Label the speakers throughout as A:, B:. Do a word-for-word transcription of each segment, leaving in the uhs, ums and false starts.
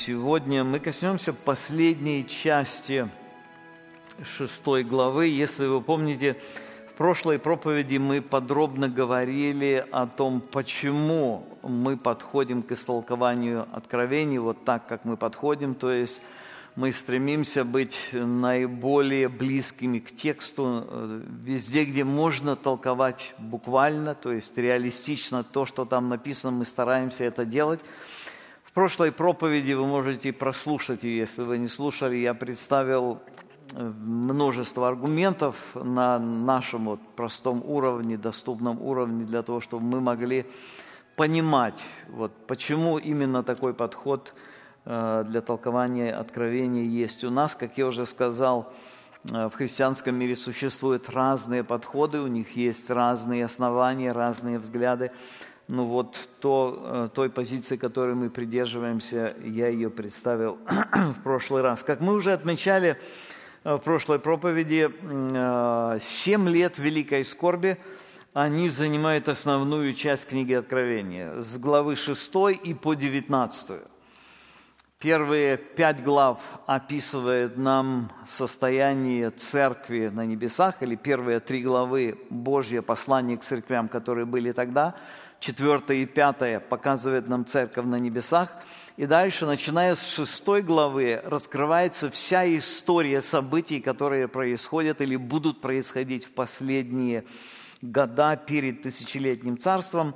A: сегодня мы коснемся последней части шестой главы. Если вы помните, в прошлой проповеди мы подробно говорили о том, почему мы подходим к истолкованию Откровений вот так, как мы подходим, то есть мы стремимся быть наиболее близкими к тексту везде, где можно толковать буквально, то есть реалистично то, что там написано, мы стараемся это делать. В прошлой проповеди вы можете прослушать ее, если вы не слушали, я представил множество аргументов на нашем вот простом уровне, доступном уровне, для того, чтобы мы могли понимать, вот, почему именно такой подход для толкования Откровения есть у нас. Как я уже сказал, в христианском мире существуют разные подходы, у них есть разные основания, разные взгляды. Ну вот то, той позиции, которой мы придерживаемся, я ее представил в прошлый раз. Как мы уже отмечали в прошлой проповеди, семь лет великой скорби, они занимают основную часть книги Откровения, с главы шестой и по девятнадцатую. Первые пять глав описывают нам состояние церкви на небесах, или первые три главы Божье послание к церквям, которые были тогда. Четвертая и пятая показывает нам церковь на небесах. И дальше, начиная с шестой главы, раскрывается вся история событий, которые происходят или будут происходить в последние года перед тысячелетним царством.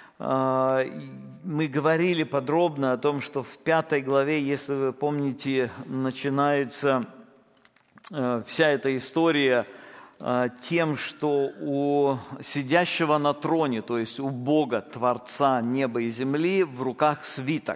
A: Мы говорили подробно о том, что в пятой главе, если вы помните, начинается вся эта история тем, что у сидящего на троне, то есть у Бога, Творца неба и земли, в руках свиток.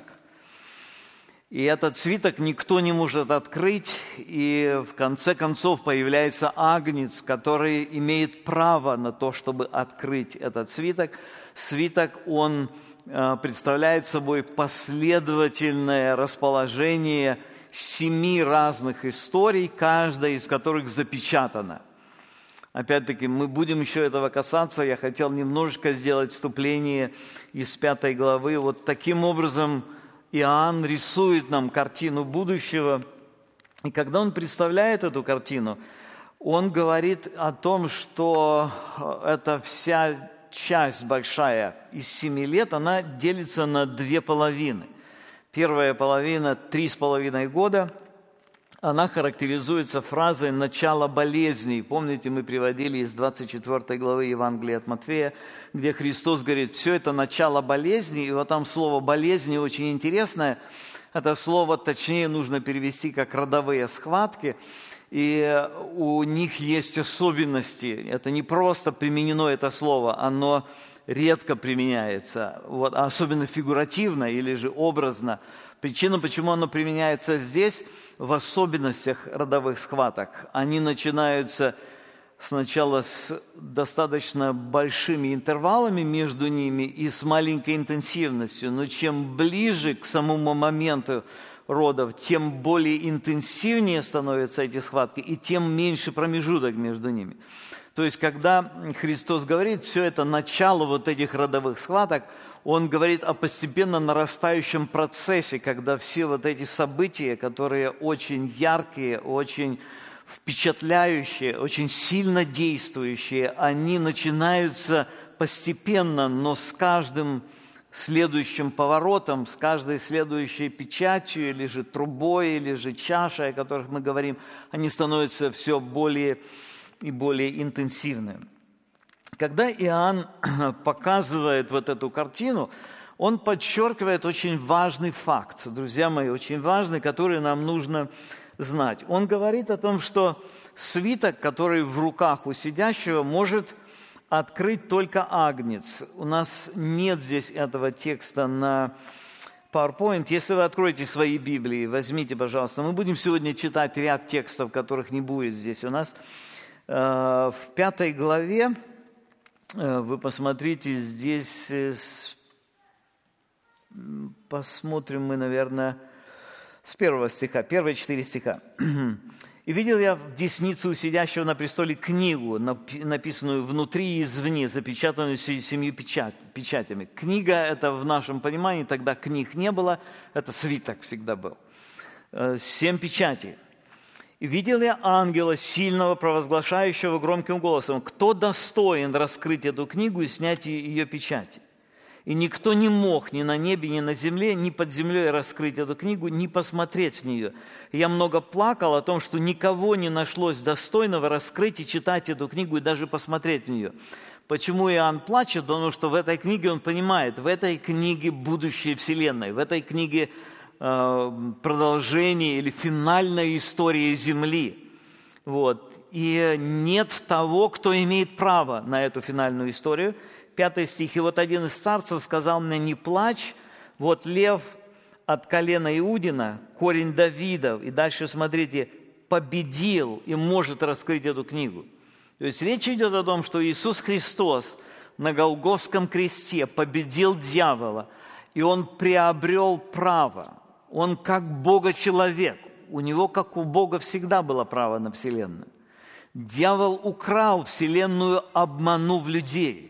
A: И этот свиток никто не может открыть, и в конце концов появляется Агнец, который имеет право на то, чтобы открыть этот свиток. Свиток, он представляет собой последовательное расположение семи разных историй, каждая из которых запечатана. Опять-таки, мы будем еще этого касаться. Я хотел немножечко сделать вступление из пятой главы. Вот таким образом Иоанн рисует нам картину будущего. И когда он представляет эту картину, он говорит о том, что эта вся часть большая из семи лет, она делится на две половины. Первая половина, три с половиной года, она характеризуется фразой «начало болезней». Помните, мы приводили из двадцать четвёртой главы Евангелия от Матфея, где Христос говорит, все это начало болезней, и вот там слово «болезни» очень интересное. Это слово, точнее, нужно перевести как «родовые схватки». И у них есть особенности. Это не просто применено это слово, оно редко применяется, вот, особенно фигуративно или же образно. Причина, почему оно применяется здесь, в особенностях родовых схваток. Они начинаются сначала с достаточно большими интервалами между ними и с маленькой интенсивностью, но чем ближе к самому моменту родов, тем более интенсивнее становятся эти схватки, и тем меньше промежуток между ними. То есть, когда Христос говорит, все это начало вот этих родовых схваток, Он говорит о постепенно нарастающем процессе, когда все вот эти события, которые очень яркие, очень впечатляющие, очень сильно действующие, они начинаются постепенно, но с каждым следующим поворотом, с каждой следующей печатью, или же трубой, или же чашей, о которых мы говорим, они становятся все более и более интенсивны. Когда Иоанн показывает вот эту картину, он подчеркивает очень важный факт, друзья мои, очень важный, который нам нужно знать. Он говорит о том, что свиток, который в руках у сидящего, может открыть только Агнец. У нас нет здесь этого текста на PowerPoint. Если вы откроете свои Библии, возьмите, пожалуйста. Мы будем сегодня читать ряд текстов, которых не будет здесь у нас. В пятой главе, вы посмотрите, здесь, посмотрим мы, наверное, с первого стиха, первые четыре стиха. И видел я в деснице у сидящего на престоле книгу, написанную внутри и извне, запечатанную семью печатями. Книга – это в нашем понимании, тогда книг не было, это свиток всегда был. Семь печатей. И видел я ангела, сильного, провозглашающего громким голосом: «Кто достоин раскрыть эту книгу и снять ее печати?» И никто не мог ни на небе, ни на земле, ни под землей раскрыть эту книгу, ни посмотреть в нее. И я много плакал о том, что никого не нашлось достойного раскрыть и читать эту книгу и даже посмотреть в нее. Почему Иоанн плачет? Потому что в этой книге он понимает, в этой книге будущее Вселенной, в этой книге э, продолжение или финальная история Земли. Вот. И нет того, кто имеет право на эту финальную историю. Пятый стих. «И вот один из старцев сказал мне: не плачь, вот лев от колена Иудина, корень Давидов». И дальше, смотрите, победил и может раскрыть эту книгу. То есть речь идет о том, что Иисус Христос на Голгофском кресте победил дьявола, и Он приобрел право. Он как Бога-человек. У Него, как у Бога, всегда было право на Вселенную. Дьявол украл Вселенную, обманув людей.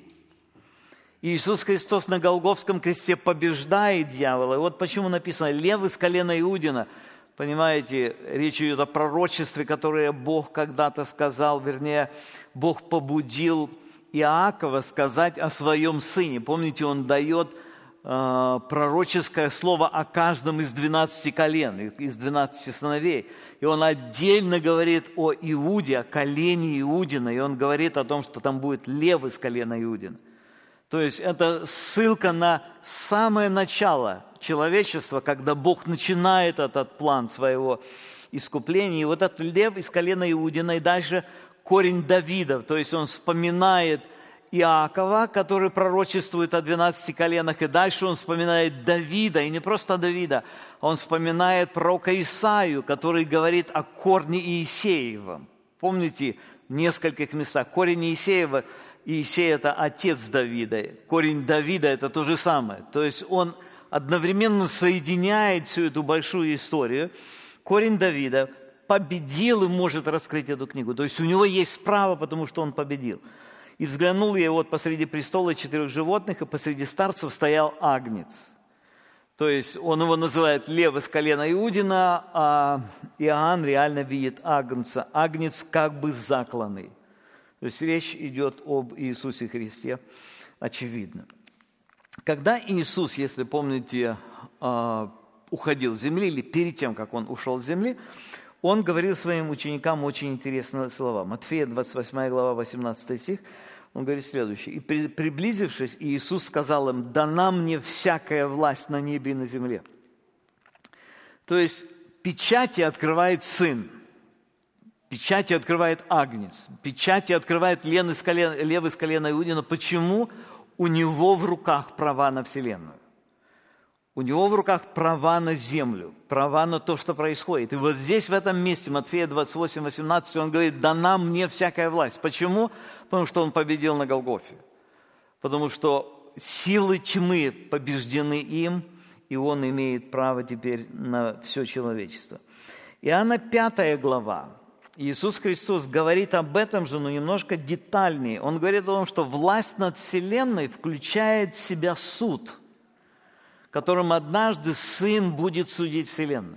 A: Иисус Христос на Голгофском кресте побеждает дьявола. И вот почему написано: «Лев из колена Иудина». Понимаете, речь идет о пророчестве, которое Бог когда-то сказал, вернее, Бог побудил Иакова сказать о своем сыне. Помните, он дает э, пророческое слово о каждом из двенадцати колен, из двенадцати сыновей. И он отдельно говорит о Иуде, о колене Иудина. И он говорит о том, что там будет лев из колена Иудина. То есть это ссылка на самое начало человечества, когда Бог начинает этот план своего искупления. И вот этот лев из колена Иудина, и дальше корень Давидов. То есть он вспоминает Иакова, который пророчествует о двенадцати коленах, и дальше он вспоминает Давида, и не просто Давида, он вспоминает пророка Исаию, который говорит о корне Иисеевом. Помните, в нескольких местах корень Иисеева. Иисей – это отец Давида, корень Давида – это то же самое. То есть он одновременно соединяет всю эту большую историю. Корень Давида победил и может раскрыть эту книгу. То есть у него есть право, потому что он победил. «И взглянул я, и вот посреди престола четырех животных, и посреди старцев стоял агнец». То есть он его называет лев из колена Иудина, а Иоанн реально видит агнца. Агнец как бы закланный. То есть речь идет об Иисусе Христе, очевидно. Когда Иисус, если помните, уходил с земли, или перед тем, как Он ушел с земли, Он говорил своим ученикам очень интересные слова. Матфея, двадцать восьмая глава, восемнадцатый стих, Он говорит следующее. «И приблизившись, Иисус сказал им: дана мне всякая власть на небе и на земле». То есть печати открывает Сын. Печати открывает агнец, печати открывает лев из колена, лев из колена Иудина. Почему? У него в руках права на Вселенную. У него в руках права на землю, права на то, что происходит. И вот здесь, в этом месте, Матфея двадцать восемь восемнадцать, он говорит: дана мне всякая власть. Почему? Потому что он победил на Голгофе. Потому что силы тьмы побеждены им, и он имеет право теперь на все человечество. Иоанна пятая глава. Иисус Христос говорит об этом же, но немножко детальнее. Он говорит о том, что власть над Вселенной включает в себя суд, которым однажды Сын будет судить Вселенную.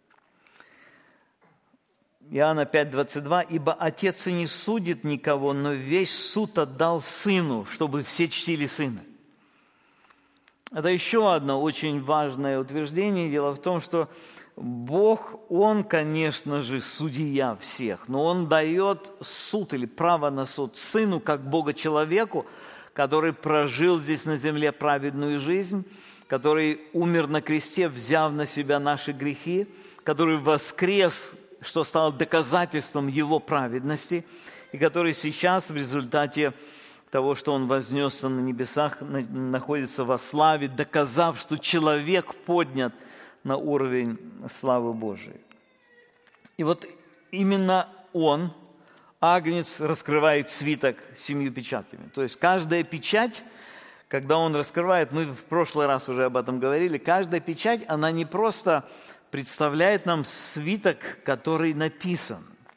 A: Иоанна пять двадцать два. «Ибо Отец и не судит никого, но весь суд отдал Сыну, чтобы все чтили Сына». Это еще одно очень важное утверждение. Дело в том, что Бог, Он, конечно же, судья всех, но Он дает суд или право на суд Сыну, как Бога-человеку, который прожил здесь на земле праведную жизнь, который умер на кресте, взяв на себя наши грехи, который воскрес, что стало доказательством Его праведности, и который сейчас в результате того, что Он вознесся на небесах, находится во славе, доказав, что человек поднят на уровень славы Божией. И вот именно Он, агнец, раскрывает свиток семью печатями. То есть каждая печать, когда Он раскрывает, мы в прошлый раз уже об этом говорили, каждая печать, она не просто представляет нам свиток, который написан.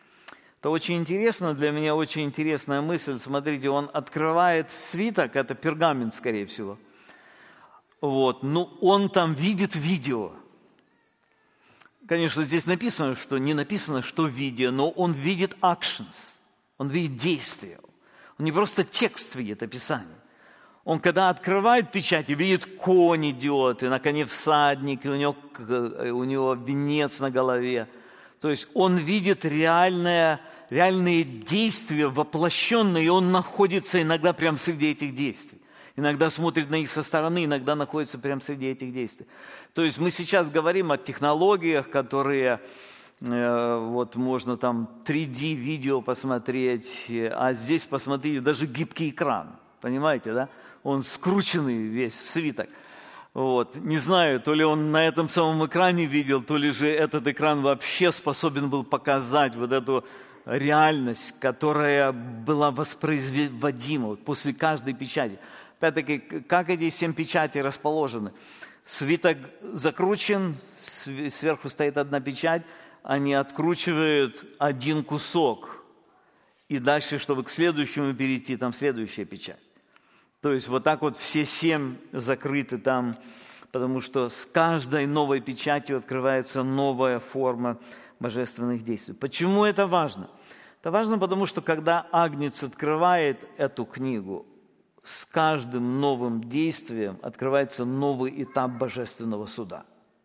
A: Это очень интересно, для меня очень интересная мысль. Смотрите, он открывает свиток, это пергамент, скорее всего. Вот, ну, он там видит видео. Конечно, здесь написано, что не написано, что видео, но он видит actions, он видит действия. Он не просто текст видит, описание. Он, когда открывает печать, видит, конь идет, и на коне всадник, и у него, у него венец на голове. То есть он видит реальное, реальные действия, воплощенные, и он находится иногда прямо среди этих действий. Иногда смотрит на них со стороны, иногда находится прямо среди этих действий. То есть мы сейчас говорим о технологиях, которые, э, вот можно там три дэ видео посмотреть, а здесь посмотрите, даже гибкий экран, понимаете, да? Он скрученный весь в свиток. Вот. Не знаю, то ли он на этом самом экране видел, то ли же этот экран вообще способен был показать вот эту реальность, которая была воспроизводима вот после каждой печати. Опять-таки, как эти семь печатей расположены? Свиток закручен, сверху стоит одна печать, они откручивают один кусок. И дальше, чтобы к следующему перейти, там следующая печать. То есть вот так вот все семь закрыты там, потому что с каждой новой печатью открывается новая форма божественных действий. Почему это важно? Это важно, потому что когда Агнец открывает эту книгу, с каждым новым действием открывается новый этап божественного суда.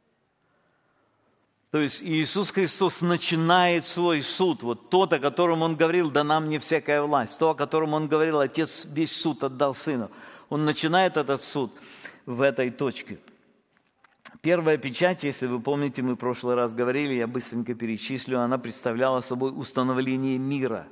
A: То есть Иисус Христос начинает свой суд, вот тот, о котором Он говорил, дана мне всякая власть, то, о котором Он говорил, Отец весь суд отдал Сыну. Он начинает этот суд в этой точке. Первая печать, если вы помните, мы в прошлый раз говорили, я быстренько перечислю, она представляла собой установление мира.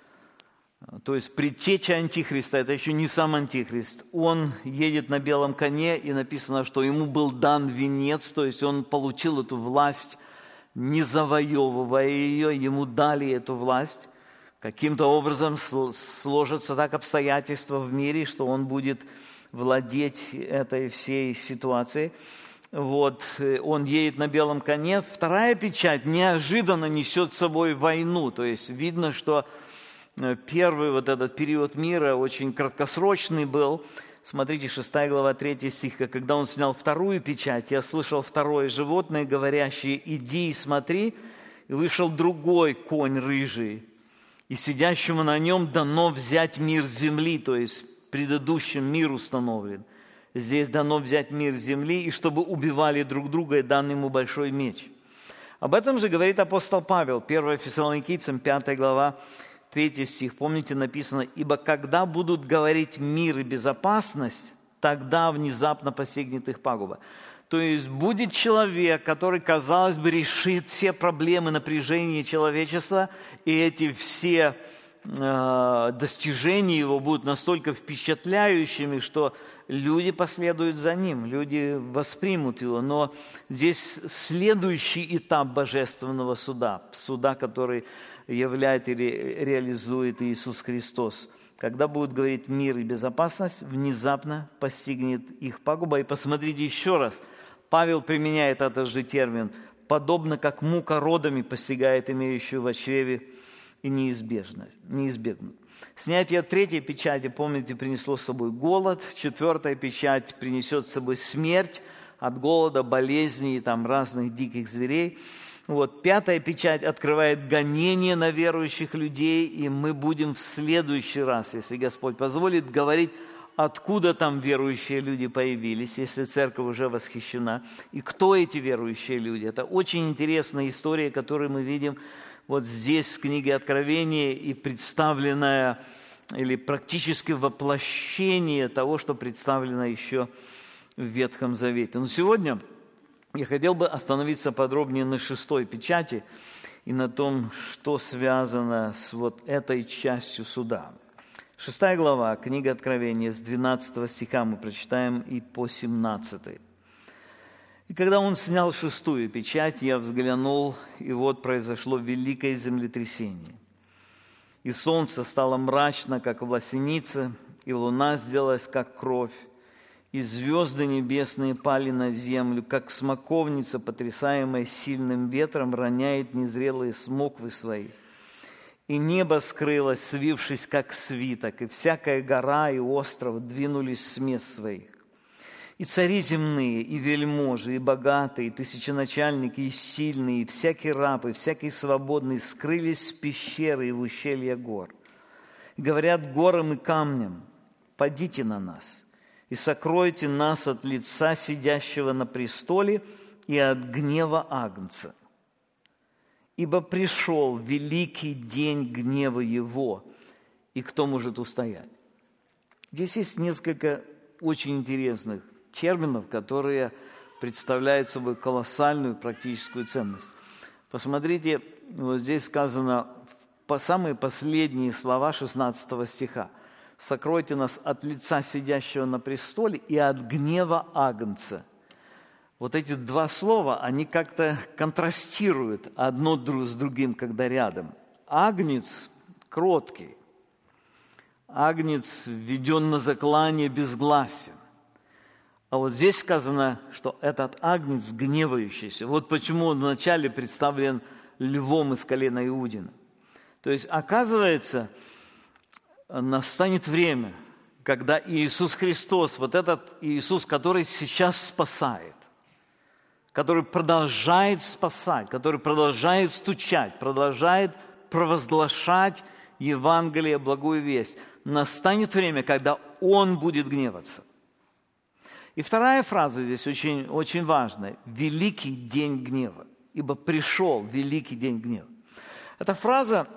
A: То есть предтеча Антихриста, это еще не сам Антихрист. Он едет на белом коне, и написано, что ему был дан венец, то есть он получил эту власть, не завоевывая ее, ему дали эту власть. Каким-то образом сложатся так обстоятельства в мире, что он будет владеть этой всей ситуацией. Вот, он едет на белом коне. Вторая печать неожиданно несет с собой войну, то есть видно, что первый вот этот период мира очень краткосрочный был. Смотрите, шестая глава, третий стих. Когда он снял вторую печать, я слышал второе животное, говорящее: «Иди и смотри». И вышел другой конь рыжий, и сидящему на нем дано взять мир земли, то есть предыдущим мир установлен. Здесь дано взять мир земли, и чтобы убивали друг друга, и дан ему большой меч. Об этом же говорит апостол Павел, первое Фессалоникийцам, пятая глава, третий стих. Помните, написано: «Ибо когда будут говорить мир и безопасность, тогда внезапно постигнет их пагуба». То есть будет человек, который, казалось бы, решит все проблемы напряжения человечества, и эти все э, достижения его будут настолько впечатляющими, что люди последуют за ним, люди воспримут его. Но здесь следующий этап божественного суда, суда, который являет или реализует Иисус Христос. Когда будут говорить мир и безопасность, внезапно постигнет их пагуба. И посмотрите еще раз, Павел применяет этот же термин, подобно как мука родами постигает имеющую в чреве и неизбежно, неизбегнут. Снятие третьей печати, помните, принесло с собой голод, четвертая печать принесет с собой смерть от голода, болезней и там разных диких зверей. Вот, пятая печать открывает гонение на верующих людей, и мы будем в следующий раз, если Господь позволит, говорить, откуда там верующие люди появились, если церковь уже восхищена, и кто эти верующие люди. Это очень интересная история, которую мы видим вот здесь, в книге Откровения, и представленная, или практически воплощение того, что представлено еще в Ветхом Завете. Но сегодня я хотел бы остановиться подробнее на шестой печати и на том, что связано с вот этой частью суда. Шестая глава, книга Откровения, с двенадцатого стиха мы прочитаем и по семнадцатый. «И когда он снял шестую печать, я взглянул, и вот произошло великое землетрясение. И солнце стало мрачно, как власеница, и луна сделалась, как кровь, и звезды небесные пали на землю, как смоковница, потрясаемая сильным ветром, роняет незрелые смоквы свои. И небо скрылось, свившись, как свиток, и всякая гора и остров двинулись с мест своих. И цари земные, и вельможи, и богатые, и тысяченачальники, и сильные, и всякий раб, и всякий свободный скрылись в пещеры и в ущелья гор. И говорят горам и камням: падите на нас, и сокройте нас от лица сидящего на престоле и от гнева Агнца. Ибо пришел великий день гнева Его, и кто может устоять? Здесь есть несколько очень интересных терминов, которые представляют собой колоссальную практическую ценность. Посмотрите, вот здесь сказано по самые последние слова шестнадцатого стиха. «Сокройте нас от лица сидящего на престоле и от гнева Агнца». Вот эти два слова, они как-то контрастируют одно с другим, когда рядом. Агнец кроткий, агнец введен на заклание безгласен. А вот здесь сказано, что этот агнец гневающийся. Вот почему он вначале представлен львом из колена Иудина. То есть, оказывается, настанет время, когда Иисус Христос, вот этот Иисус, который сейчас спасает, который продолжает спасать, который продолжает стучать, продолжает провозглашать Евангелие, благую весть, настанет время, когда Он будет гневаться. И вторая фраза здесь очень, очень важная. «Великий день гнева», ибо пришел великий день гнева. Эта фраза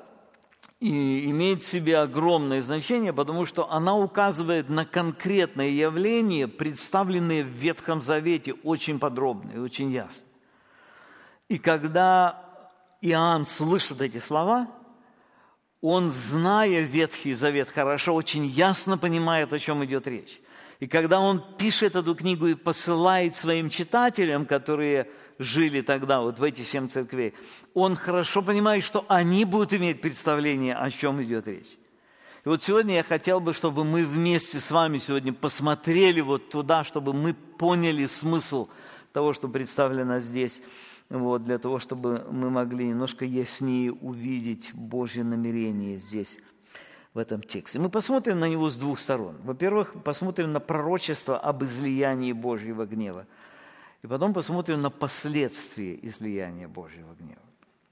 A: и имеет в себе огромное значение, потому что она указывает на конкретные явления, представленные в Ветхом Завете очень подробно и очень ясно. И когда Иоанн слышит эти слова, он, зная Ветхий Завет хорошо, очень ясно понимает, о чем идет речь. И когда он пишет эту книгу и посылает своим читателям, которые жили тогда вот в эти семь церквей, он хорошо понимает, что они будут иметь представление, о чем идет речь. И вот сегодня я хотел бы, чтобы мы вместе с вами сегодня посмотрели вот туда, чтобы мы поняли смысл того, что представлено здесь, вот, для того, чтобы мы могли немножко яснее увидеть Божье намерение здесь, в этом тексте. Мы посмотрим на него с двух сторон. Во-первых, посмотрим на пророчество об излиянии Божьего гнева. И потом посмотрим на последствия излияния Божьего гнева.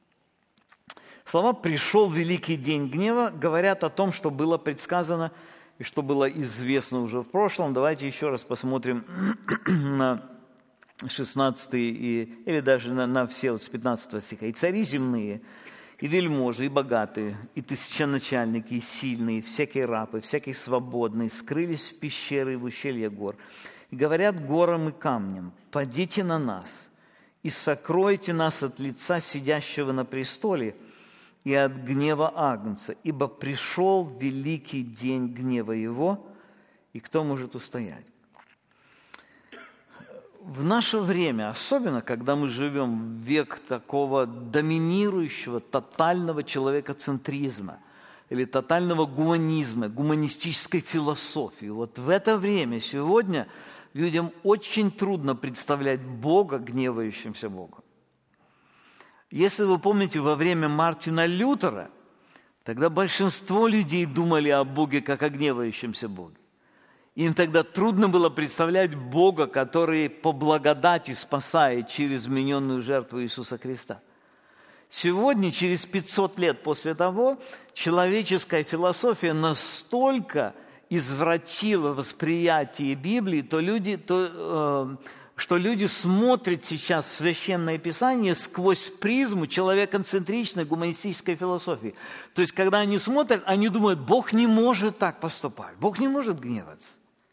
A: Слова «пришел великий день гнева» говорят о том, что было предсказано и что было известно уже в прошлом. Давайте еще раз посмотрим на шестнадцатый и, или даже на, на все вот с пятнадцатого стиха. «И цари земные, и вельможи, и богатые, и тысяченачальники, и сильные, и всякие рабы, всякий свободный скрылись в пещеры и в ущелья гор. И говорят горам и камням: падите на нас, и сокройте нас от лица сидящего на престоле и от гнева Агнца, ибо пришел великий день гнева Его, и кто может устоять?» В наше время, особенно когда мы живем в век такого доминирующего, тотального человекоцентризма или тотального гуманизма, гуманистической философии, вот в это время сегодня людям очень трудно представлять Бога гневающимся Богом. Если вы помните, во время Мартина Лютера, тогда большинство людей думали о Боге как о гневающемся Боге. Им тогда трудно было представлять Бога, который по благодати спасает через вмененную жертву Иисуса Христа. Сегодня, через пятьсот лет после того, человеческая философия настолько извратила восприятие Библии, то люди, то, э, что люди смотрят сейчас в Священное Писание сквозь призму человекоцентричной гуманистической философии. То есть, когда они смотрят, они думают: Бог не может так поступать, Бог не может гневаться.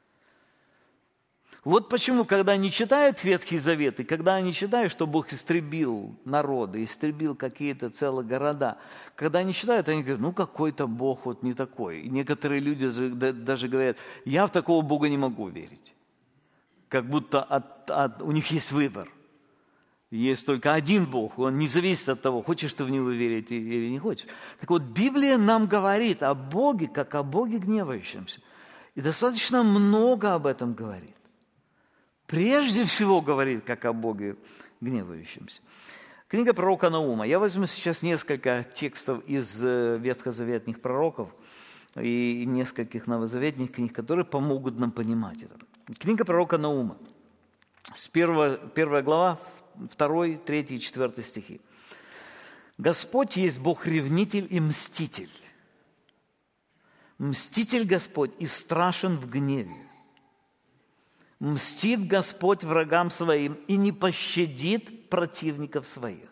A: Вот почему, когда они читают Ветхий Завет, и когда они читают, что Бог истребил народы, истребил какие-то целые города, когда они читают, они говорят: ну какой-то Бог вот не такой. И некоторые люди даже говорят: я в такого Бога не могу верить. Как будто от, от, у них есть выбор. Есть только один Бог, он не зависит от того, хочешь ты в Него верить или не хочешь. Так вот, Библия нам говорит о Боге, как о Боге гневающемся. И достаточно много об этом говорит. Прежде всего говорит, как о Боге гневающемся. Книга пророка Наума. Я возьму сейчас несколько текстов из ветхозаветных пророков и нескольких новозаветных книг, которые помогут нам понимать это. Книга пророка Наума. С первого, первая глава, второй, третий и четвертый стихи. «Господь есть Бог-ревнитель и мститель. Мститель Господь и страшен в гневе. Мстит Господь врагам своим и не пощадит противников своих.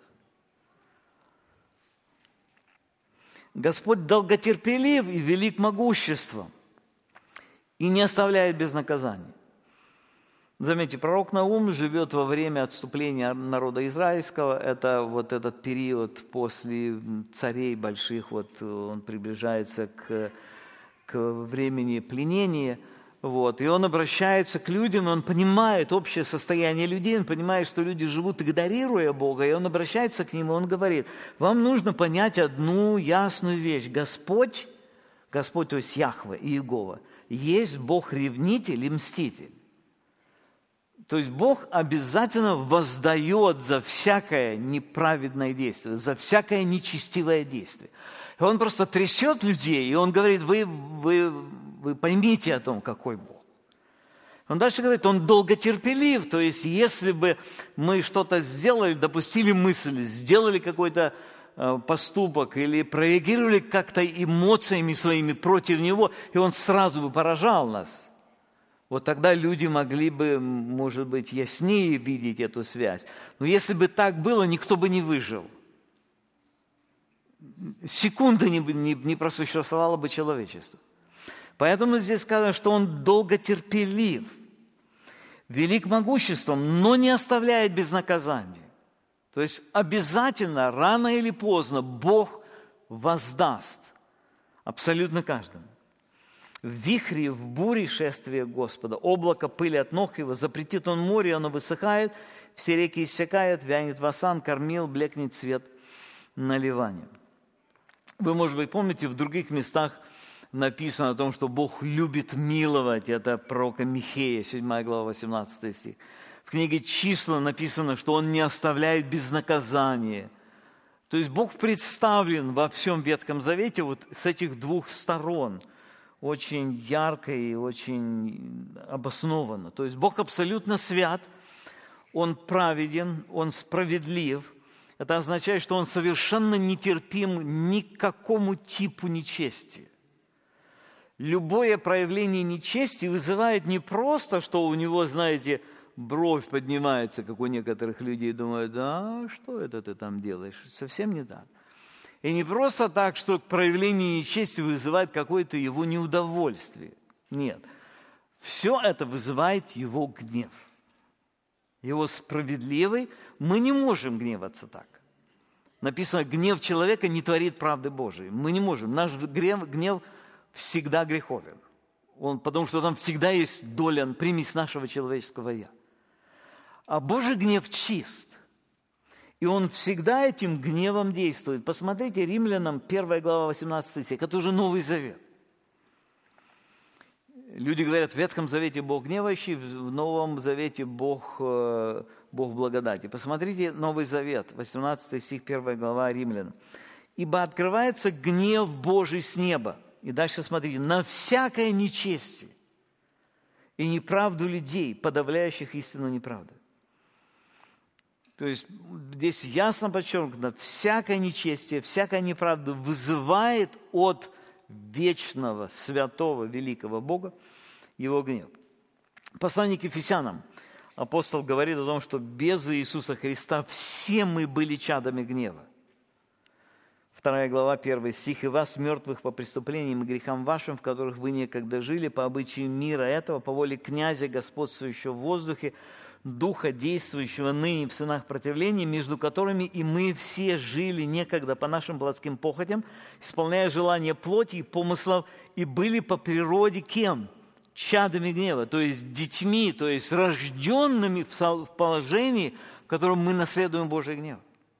A: Господь долготерпелив и велик могуществом и не оставляет без наказания». Заметьте, пророк Наум живет во время отступления народа израильского. Это вот этот период после царей больших, вот он приближается к, к времени пленения. Вот, и он обращается к людям, и он понимает общее состояние людей, он понимает, что люди живут, игнорируя Бога, и он обращается к ним, и он говорит: вам нужно понять одну ясную вещь. Господь, Господь, то есть Яхве и Иегова, есть Бог-ревнитель и мститель. То есть Бог обязательно воздает за всякое неправедное действие, за всякое нечестивое действие. И Он просто трясет людей, и Он говорит: вы, вы, вы поймите о том, какой Бог. Он дальше говорит: Он долготерпелив. То есть если бы мы что-то сделали, допустили мысль, сделали какой-то э, поступок или прореагировали как-то эмоциями своими против Него, и Он сразу бы поражал нас, вот тогда люди могли бы, может быть, яснее видеть эту связь. Но если бы так было, никто бы не выжил. Секунды не, не, не просуществовало бы человечество. Поэтому здесь сказано, что Он долготерпелив, велик могуществом, но не оставляет без наказания. То есть обязательно, рано или поздно, Бог воздаст абсолютно каждому. В вихре, в буре шествие Господа, облако пыли от ног Его, запретит Он море, оно высыхает, все реки иссякают, вянет васан, кормил, блекнет цвет на Ливане. Вы, может быть, помните, в других местах написано о том, что Бог любит миловать. Это пророка Михея, седьмая глава, восемнадцатый стих. В книге «Числа» написано, что Он не оставляет без наказания. То есть Бог представлен во всем Ветхом Завете вот с этих двух сторон – очень ярко и очень обоснованно. То есть Бог абсолютно свят, Он праведен, Он справедлив. Это означает, что Он совершенно нетерпим ни к какому типу нечестия. Любое проявление нечестия вызывает не просто, что у него, знаете, бровь поднимается, как у некоторых людей, думают: да, что это ты там делаешь? Совсем не так. И не просто так, что проявление нечестия вызывает какое-то его неудовольствие. Нет. Все это вызывает его гнев. Его справедливый. Мы не можем гневаться так. Написано: гнев человека не творит правды Божией. Мы не можем. Наш гнев, гнев всегда греховен. Он, потому что там всегда есть доля, примесь нашего человеческого «я». А Божий гнев чист. И Он всегда этим гневом действует. Посмотрите, Римлянам первая глава, восемнадцатый стих. Это уже Новый Завет. Люди говорят, в Ветхом Завете Бог гневающий, в Новом Завете Бог, Бог благодати. Посмотрите Новый Завет, восемнадцатый стих, первая глава Римлянам. «Ибо открывается гнев Божий с неба». И дальше смотрите. «На всякое нечестие и неправду людей, подавляющих истину неправдой». То есть здесь ясно подчеркнуто, всякое нечестие, всякая неправда вызывает от вечного, святого, великого Бога Его гнев. Послание к Ефесянам. Апостол говорит о том, что без Иисуса Христа все мы были чадами гнева. Вторая глава, первый стих. «И вас, мертвых по преступлениям и грехам вашим, в которых вы некогда жили, по обычаю мира этого, по воле князя, господствующего в воздухе, духа, действующего ныне в сынах противления, между которыми и мы все жили некогда по нашим плотским похотям, исполняя желания плоти и помыслов, и были по природе кем? Чадами гнева, то есть детьми, то есть рожденными в положении, в котором мы наследуем Божий гнев».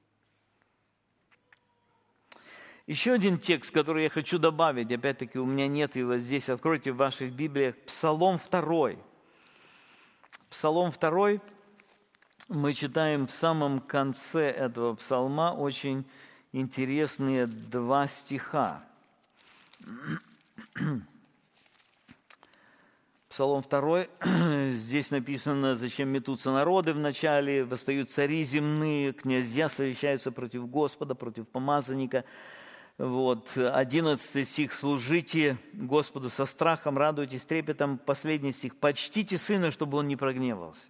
A: Еще один текст, который я хочу добавить, опять-таки у меня нет его здесь, откройте в ваших Библиях, Псалом второй. Псалом второй, мы читаем в самом конце этого псалма очень интересные два стиха. Псалом второй, здесь написано: «Зачем метутся народы вначале, восстают цари земные, князья совещаются против Господа, против помазанника». Вот, одиннадцатый стих: «Служите Господу со страхом, радуйтесь трепетом». Последний стих: «Почтите сына, чтобы он не прогневался».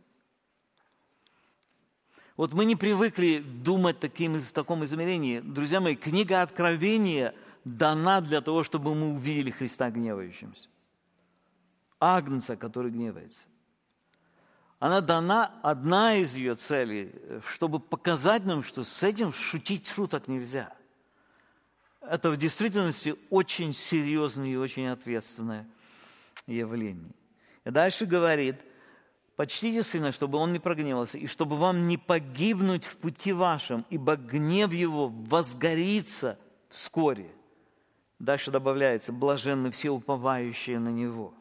A: Вот мы не привыкли думать таким, в таком измерении. Друзья мои, книга Откровения дана для того, чтобы мы увидели Христа гневающимся. Агнца, который гневается. Она дана, одна из ее целей, чтобы показать нам, что с этим шутить шуток нельзя. Это в действительности очень серьезное и очень ответственное явление. И дальше говорит: «Почтите сына, чтобы он не прогневался, и чтобы вам не погибнуть в пути вашем, ибо гнев его возгорится вскоре». Дальше добавляется: «Блаженны все уповающие на него».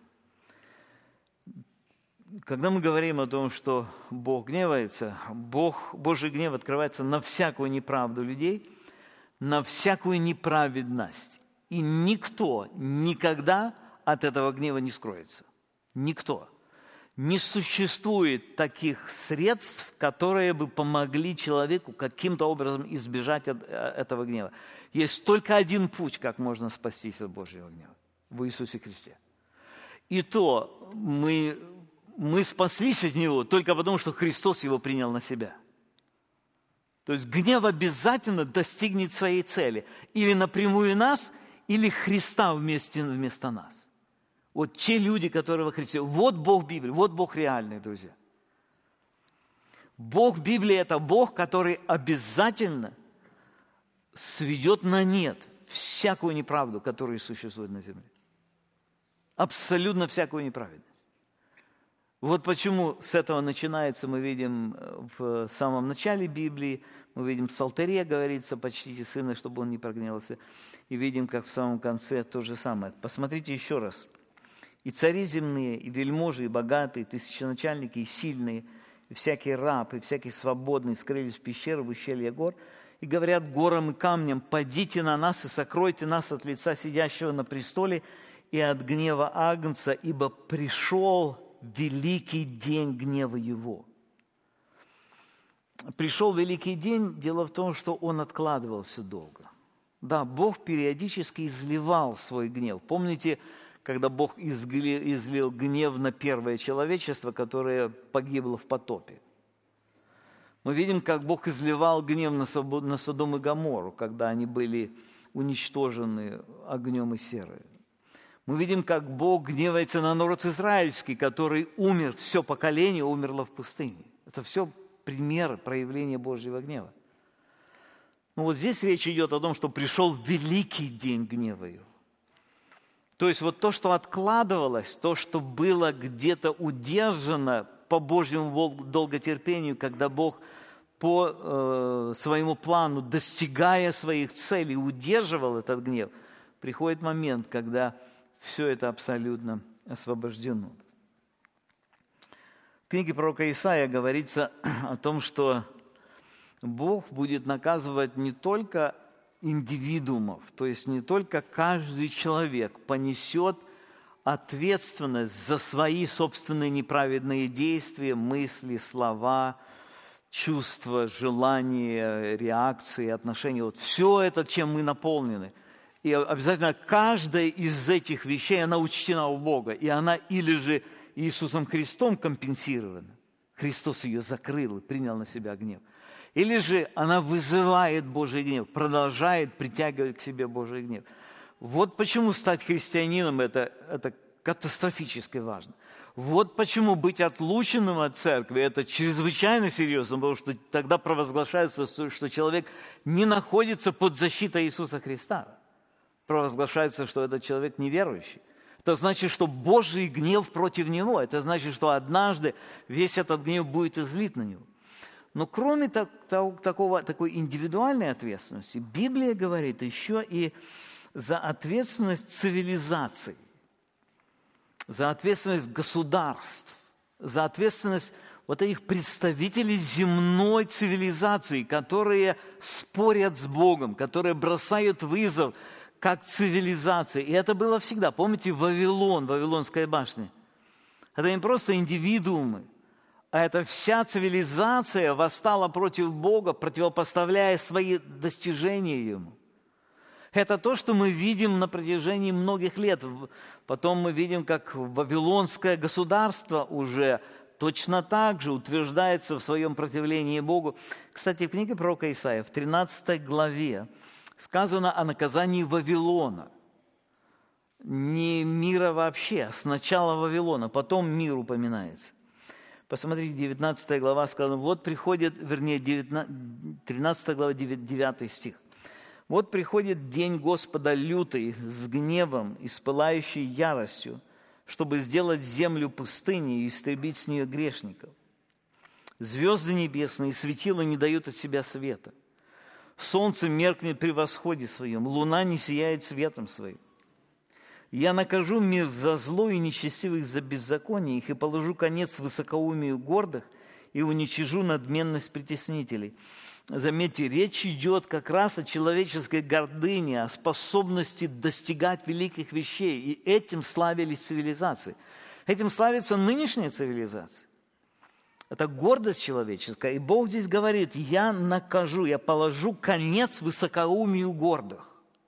A: Когда мы говорим о том, что Бог гневается, Бог, Божий гнев открывается на всякую неправду людей, на всякую неправедность. И никто никогда от этого гнева не скроется. Никто. Не существует таких средств, которые бы помогли человеку каким-то образом избежать от этого гнева. Есть только один путь, как можно спастись от Божьего гнева: в Иисусе Христе. И то мы, мы спаслись от него только потому, что Христос его принял на себя. То есть гнев обязательно достигнет своей цели. Или напрямую нас, или Христа вместе, вместо нас. Вот те люди, которые во Христе. Вот Бог Библии, вот Бог реальный, друзья. Бог Библии – это Бог, который обязательно сведет на нет всякую неправду, которая существует на земле. Абсолютно всякую неправедность. Вот почему с этого начинается, мы видим в самом начале Библии, мы видим в Псалтире говорится: «Почтите сына, чтобы он не прогневался». И видим, как в самом конце то же самое. Посмотрите еще раз. «И цари земные, и вельможи, и богатые, и тысяченачальники, и сильные, и всякий раб, и всякий свободный скрылись в пещеры, в ущелье гор, и говорят горам и камням: падите на нас и сокройте нас от лица сидящего на престоле и от гнева Агнца, ибо пришел великий день гнева его». Пришел великий день, дело в том, что он откладывался долго. Да, Бог периодически изливал свой гнев. Помните, когда Бог излил гнев на первое человечество, которое погибло в потопе? Мы видим, как Бог изливал гнев на Содом и Гоморру, когда они были уничтожены огнем и серой. Мы видим, как Бог гневается на народ израильский, который умер, все поколение умерло в пустыне. Это все примеры проявления Божьего гнева. Но вот здесь речь идет о том, что пришел великий день гнева его. То есть вот то, что откладывалось, то, что было где-то удержано по Божьему долготерпению, когда Бог по э, своему плану, достигая своих целей, удерживал этот гнев, приходит момент, когда все это абсолютно освобождено. В книге пророка Исаия говорится о том, что Бог будет наказывать не только индивидуумов, то есть не только каждый человек понесет ответственность за свои собственные неправедные действия, мысли, слова, чувства, желания, реакции, отношения. Вот все это, чем мы наполнены. И обязательно каждая из этих вещей, она учтена у Бога. И она или же Иисусом Христом компенсирована. Христос ее закрыл и принял на себя гнев. Или же она вызывает Божий гнев, продолжает притягивать к себе Божий гнев. Вот почему стать христианином это, это катастрофически важно. Вот почему быть отлученным от церкви это чрезвычайно серьезно, потому что тогда провозглашается, что человек не находится под защитой Иисуса Христа. Провозглашается, что этот человек неверующий. Это значит, что Божий гнев против него. Это значит, что однажды весь этот гнев будет излит на него. Но кроме так, так, такого, такой индивидуальной ответственности, Библия говорит еще и за ответственность цивилизаций, за ответственность государств, за ответственность вот этих представителей земной цивилизации, которые спорят с Богом, которые бросают вызов как цивилизации. И это было всегда. Помните Вавилон, Вавилонская башня? Это не просто индивидуумы, а это вся цивилизация восстала против Бога, противопоставляя свои достижения Ему. Это то, что мы видим на протяжении многих лет. Потом мы видим, как Вавилонское государство уже точно так же утверждается в своем противлении Богу. Кстати, в книге пророка Исаия, в тринадцатой главе, сказано о наказании Вавилона. Не мира вообще, а сначала Вавилона, потом мир упоминается. Посмотрите, девятнадцатая глава сказано, вот приходит, вернее, тринадцатая глава, девятый стих. Вот приходит день Господа лютый, с гневом и с пылающей яростью, чтобы сделать землю пустыней и истребить с нее грешников. Звезды небесные и светила не дают от себя света. Солнце меркнет при восходе своем, луна не сияет светом своим. Я накажу мир за зло и нечестивых за беззаконие их, и положу конец высокоумию гордых, и уничижу надменность притеснителей. Заметьте, речь идет как раз о человеческой гордыне, о способности достигать великих вещей. И этим славились цивилизации. Этим славится нынешняя цивилизация. Это гордость человеческая. И Бог здесь говорит, я накажу, я положу конец высокоумию гордых.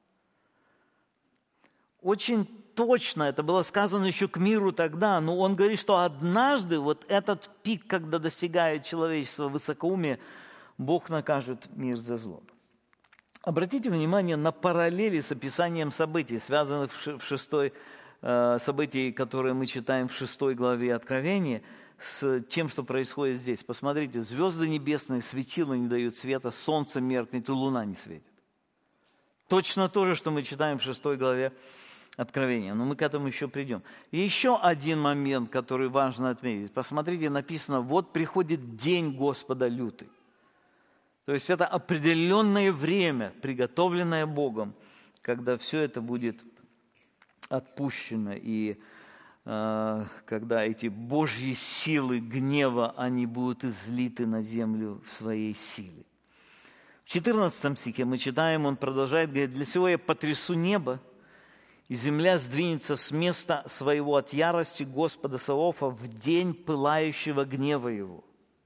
A: Очень точно это было сказано еще к миру тогда, но он говорит, что однажды вот этот пик, когда достигает человечество высокоумия, Бог накажет мир за зло. Обратите внимание на параллели с описанием событий, связанных в шестой э, событий, которые мы читаем в шестой главе Откровения, с тем, что происходит здесь. Посмотрите, звезды небесные, светила не дают света, солнце меркнет и луна не светит. Точно то же, что мы читаем в шестой главе Откровения, но мы к этому еще придем. И еще один момент, который важно отметить. Посмотрите, написано, вот приходит день Господа лютый. То есть это определенное время, приготовленное Богом, когда все это будет отпущено, и э, когда эти Божьи силы гнева, они будут излиты на землю в своей силе. В четырнадцатом стихе мы читаем, он продолжает, говорит, «Для сего я потрясу небо, и земля сдвинется с места своего от ярости Господа Саваофа в день пылающего гнева Его».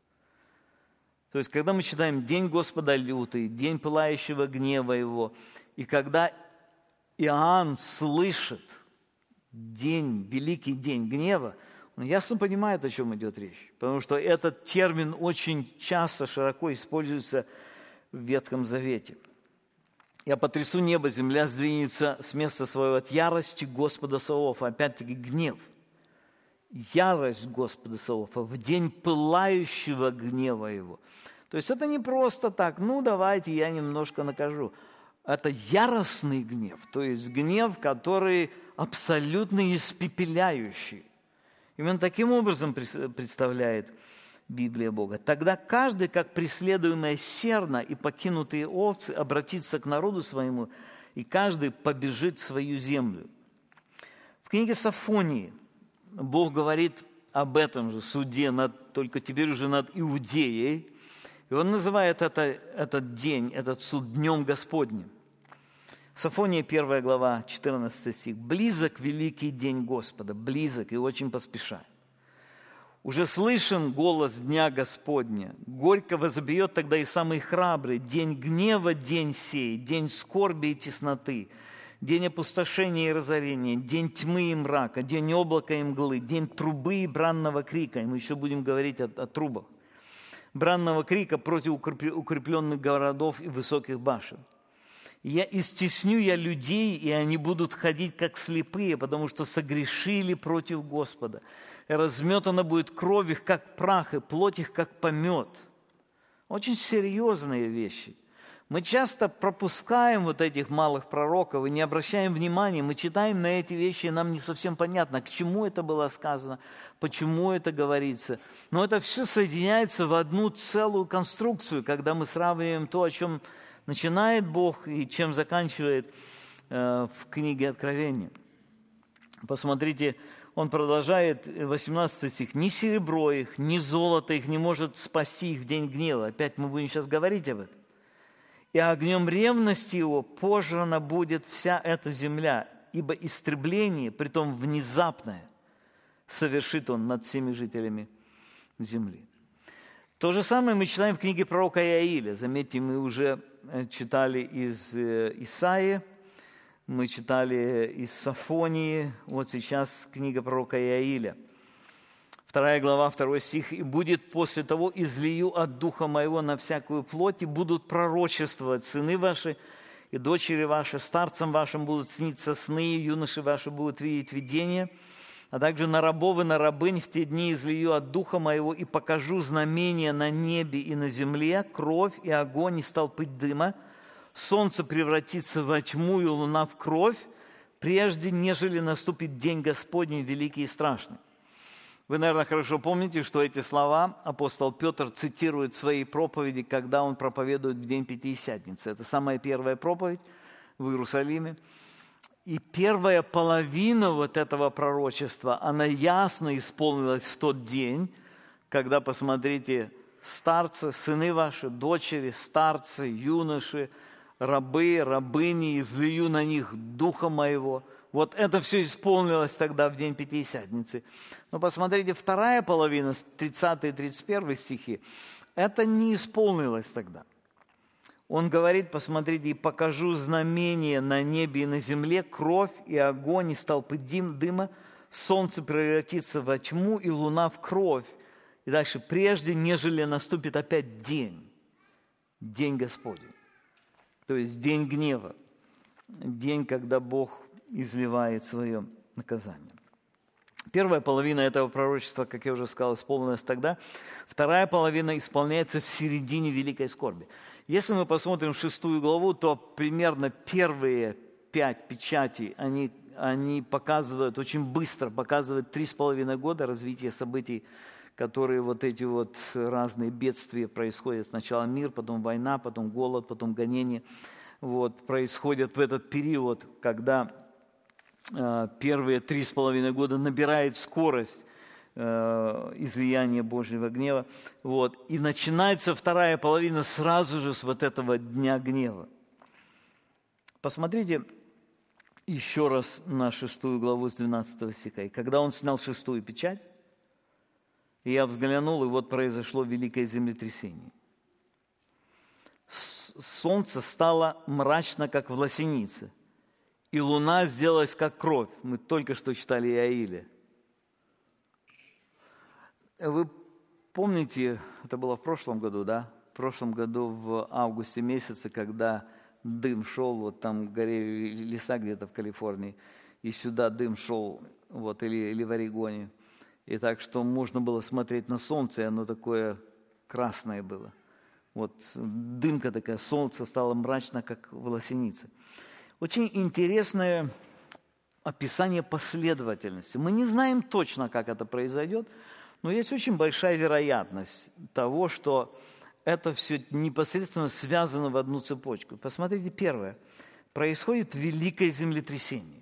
A: То есть, когда мы читаем «День Господа лютый», «День пылающего гнева Его», и когда Иоанн слышит день, великий день гнева, он ясно понимает, о чем идет речь, потому что этот термин очень часто, широко используется в Ветхом Завете. «Я потрясу небо, земля сдвинется с места своего от ярости Господа Саваофа». Опять-таки гнев. Ярость Господа Саваофа в день пылающего гнева Его. То есть это не просто так, ну давайте я немножко накажу. Это яростный гнев, то есть гнев, который абсолютно испепеляющий. Именно таким образом представляет Библия Бога. Тогда каждый, как преследуемая серна и покинутые овцы, обратится к народу своему, и каждый побежит в свою землю. В книге Софонии Бог говорит об этом же суде, над, только теперь уже над Иудеей. И Он называет это, этот день, этот суд Днем Господним. Софония, первая глава, четырнадцатый стих. «Близок великий день Господа, близок и очень поспешай. Уже слышен голос Дня Господня. Горько возобьет тогда и самый храбрый. День гнева, день сей, день скорби и тесноты». День опустошения и разорения, день тьмы и мрака, день облака и мглы, день трубы и бранного крика. И мы еще будем говорить о, о трубах. Бранного крика против укрепленных городов и высоких башен. «Я истесню я людей, и они будут ходить, как слепые, потому что согрешили против Господа. И разметана будет кровь их, как прах, и плоть их, как помет». Очень серьезные вещи. Мы часто пропускаем вот этих малых пророков и не обращаем внимания. Мы читаем на эти вещи, и нам не совсем понятно, к чему это было сказано, почему это говорится. Но это все соединяется в одну целую конструкцию, когда мы сравниваем то, о чем начинает Бог и чем заканчивает э, в книге Откровения. Посмотрите, он продолжает, восемнадцатый стих. «Ни серебро их, ни золото их не может спасти их в день гнева». Опять мы будем сейчас говорить об этом. «И огнем ревности его пожрана будет вся эта земля, ибо истребление, притом внезапное, совершит он над всеми жителями земли». То же самое мы читаем в книге пророка Иаиля. Заметьте, мы уже читали из Исаии, мы читали из Софонии, вот сейчас книга пророка Иаиля. Вторая глава, второй стих. «И будет после того, излию от духа моего на всякую плоть, и будут пророчествовать сыны ваши и дочери ваши, старцам вашим будут сниться сны, юноши ваши будут видеть видения, а также на рабов и на рабынь в те дни излию от духа моего, и покажу знамения на небе и на земле, кровь и огонь и столпы дыма, солнце превратится во тьму и луна в кровь, прежде нежели наступит день Господний великий и страшный». Вы, наверное, хорошо помните, что эти слова апостол Петр цитирует в своей проповеди, когда он проповедует в день Пятидесятницы. Это самая первая проповедь в Иерусалиме. И первая половина вот этого пророчества, она ясно исполнилась в тот день, когда, посмотрите, старцы, сыны ваши, дочери, старцы, юноши, рабы, рабыни, излию на них духа моего. Вот это все исполнилось тогда в день Пятидесятницы. Но посмотрите, вторая половина, тридцатый и тридцать первый стихи, это не исполнилось тогда. Он говорит, посмотрите, «И покажу знамения на небе и на земле, кровь и огонь и столпы дым, дыма, солнце превратится во тьму и луна в кровь». И дальше, «прежде, нежели наступит опять день, день Господень». То есть день гнева, день, когда Бог изливает свое наказание. Первая половина этого пророчества, как я уже сказал, исполнилась тогда. Вторая половина исполняется в середине великой скорби. Если мы посмотрим шестую главу, то примерно первые пять печатей, они, они показывают, очень быстро показывают три с половиной года развития событий, которые вот эти вот разные бедствия происходят. Сначала мир, потом война, потом голод, потом гонение. Вот, происходят в этот период, когда э, первые три с половиной года набирает скорость э, излияния Божьего гнева. Вот, и начинается вторая половина сразу же с вот этого дня гнева. Посмотрите еще раз на шестую главу с двенадцатого стиха. «И когда он снял шестую печать, и я взглянул, и вот произошло великое землетрясение. Солнце стало мрачно, как власеница, и луна сделалась, как кровь». Мы только что читали Иаиля. Вы помните, это было в прошлом году, да? В прошлом году в августе месяце, когда дым шел, вот там горели леса где-то в Калифорнии, и сюда дым шел, вот, или, или в Орегоне. И так что можно было смотреть на солнце, и оно такое красное было. Вот дымка такая, солнце стало мрачно, как волосеница. Очень интересное описание последовательности. Мы не знаем точно, как это произойдет, но есть очень большая вероятность того, что это все непосредственно связано в одну цепочку. Посмотрите, первое. Происходит великое землетрясение.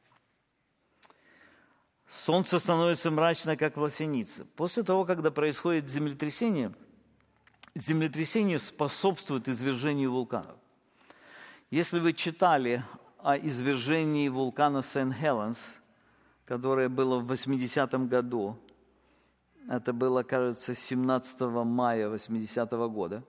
A: Солнце становится мрачно, как власеница. После того, когда происходит землетрясение, землетрясение способствует извержению вулканов. Если вы читали о извержении вулкана Сент-Хеленс, которое было в восьмидесятом году, это было, кажется, семнадцатого мая восьмидесятого года,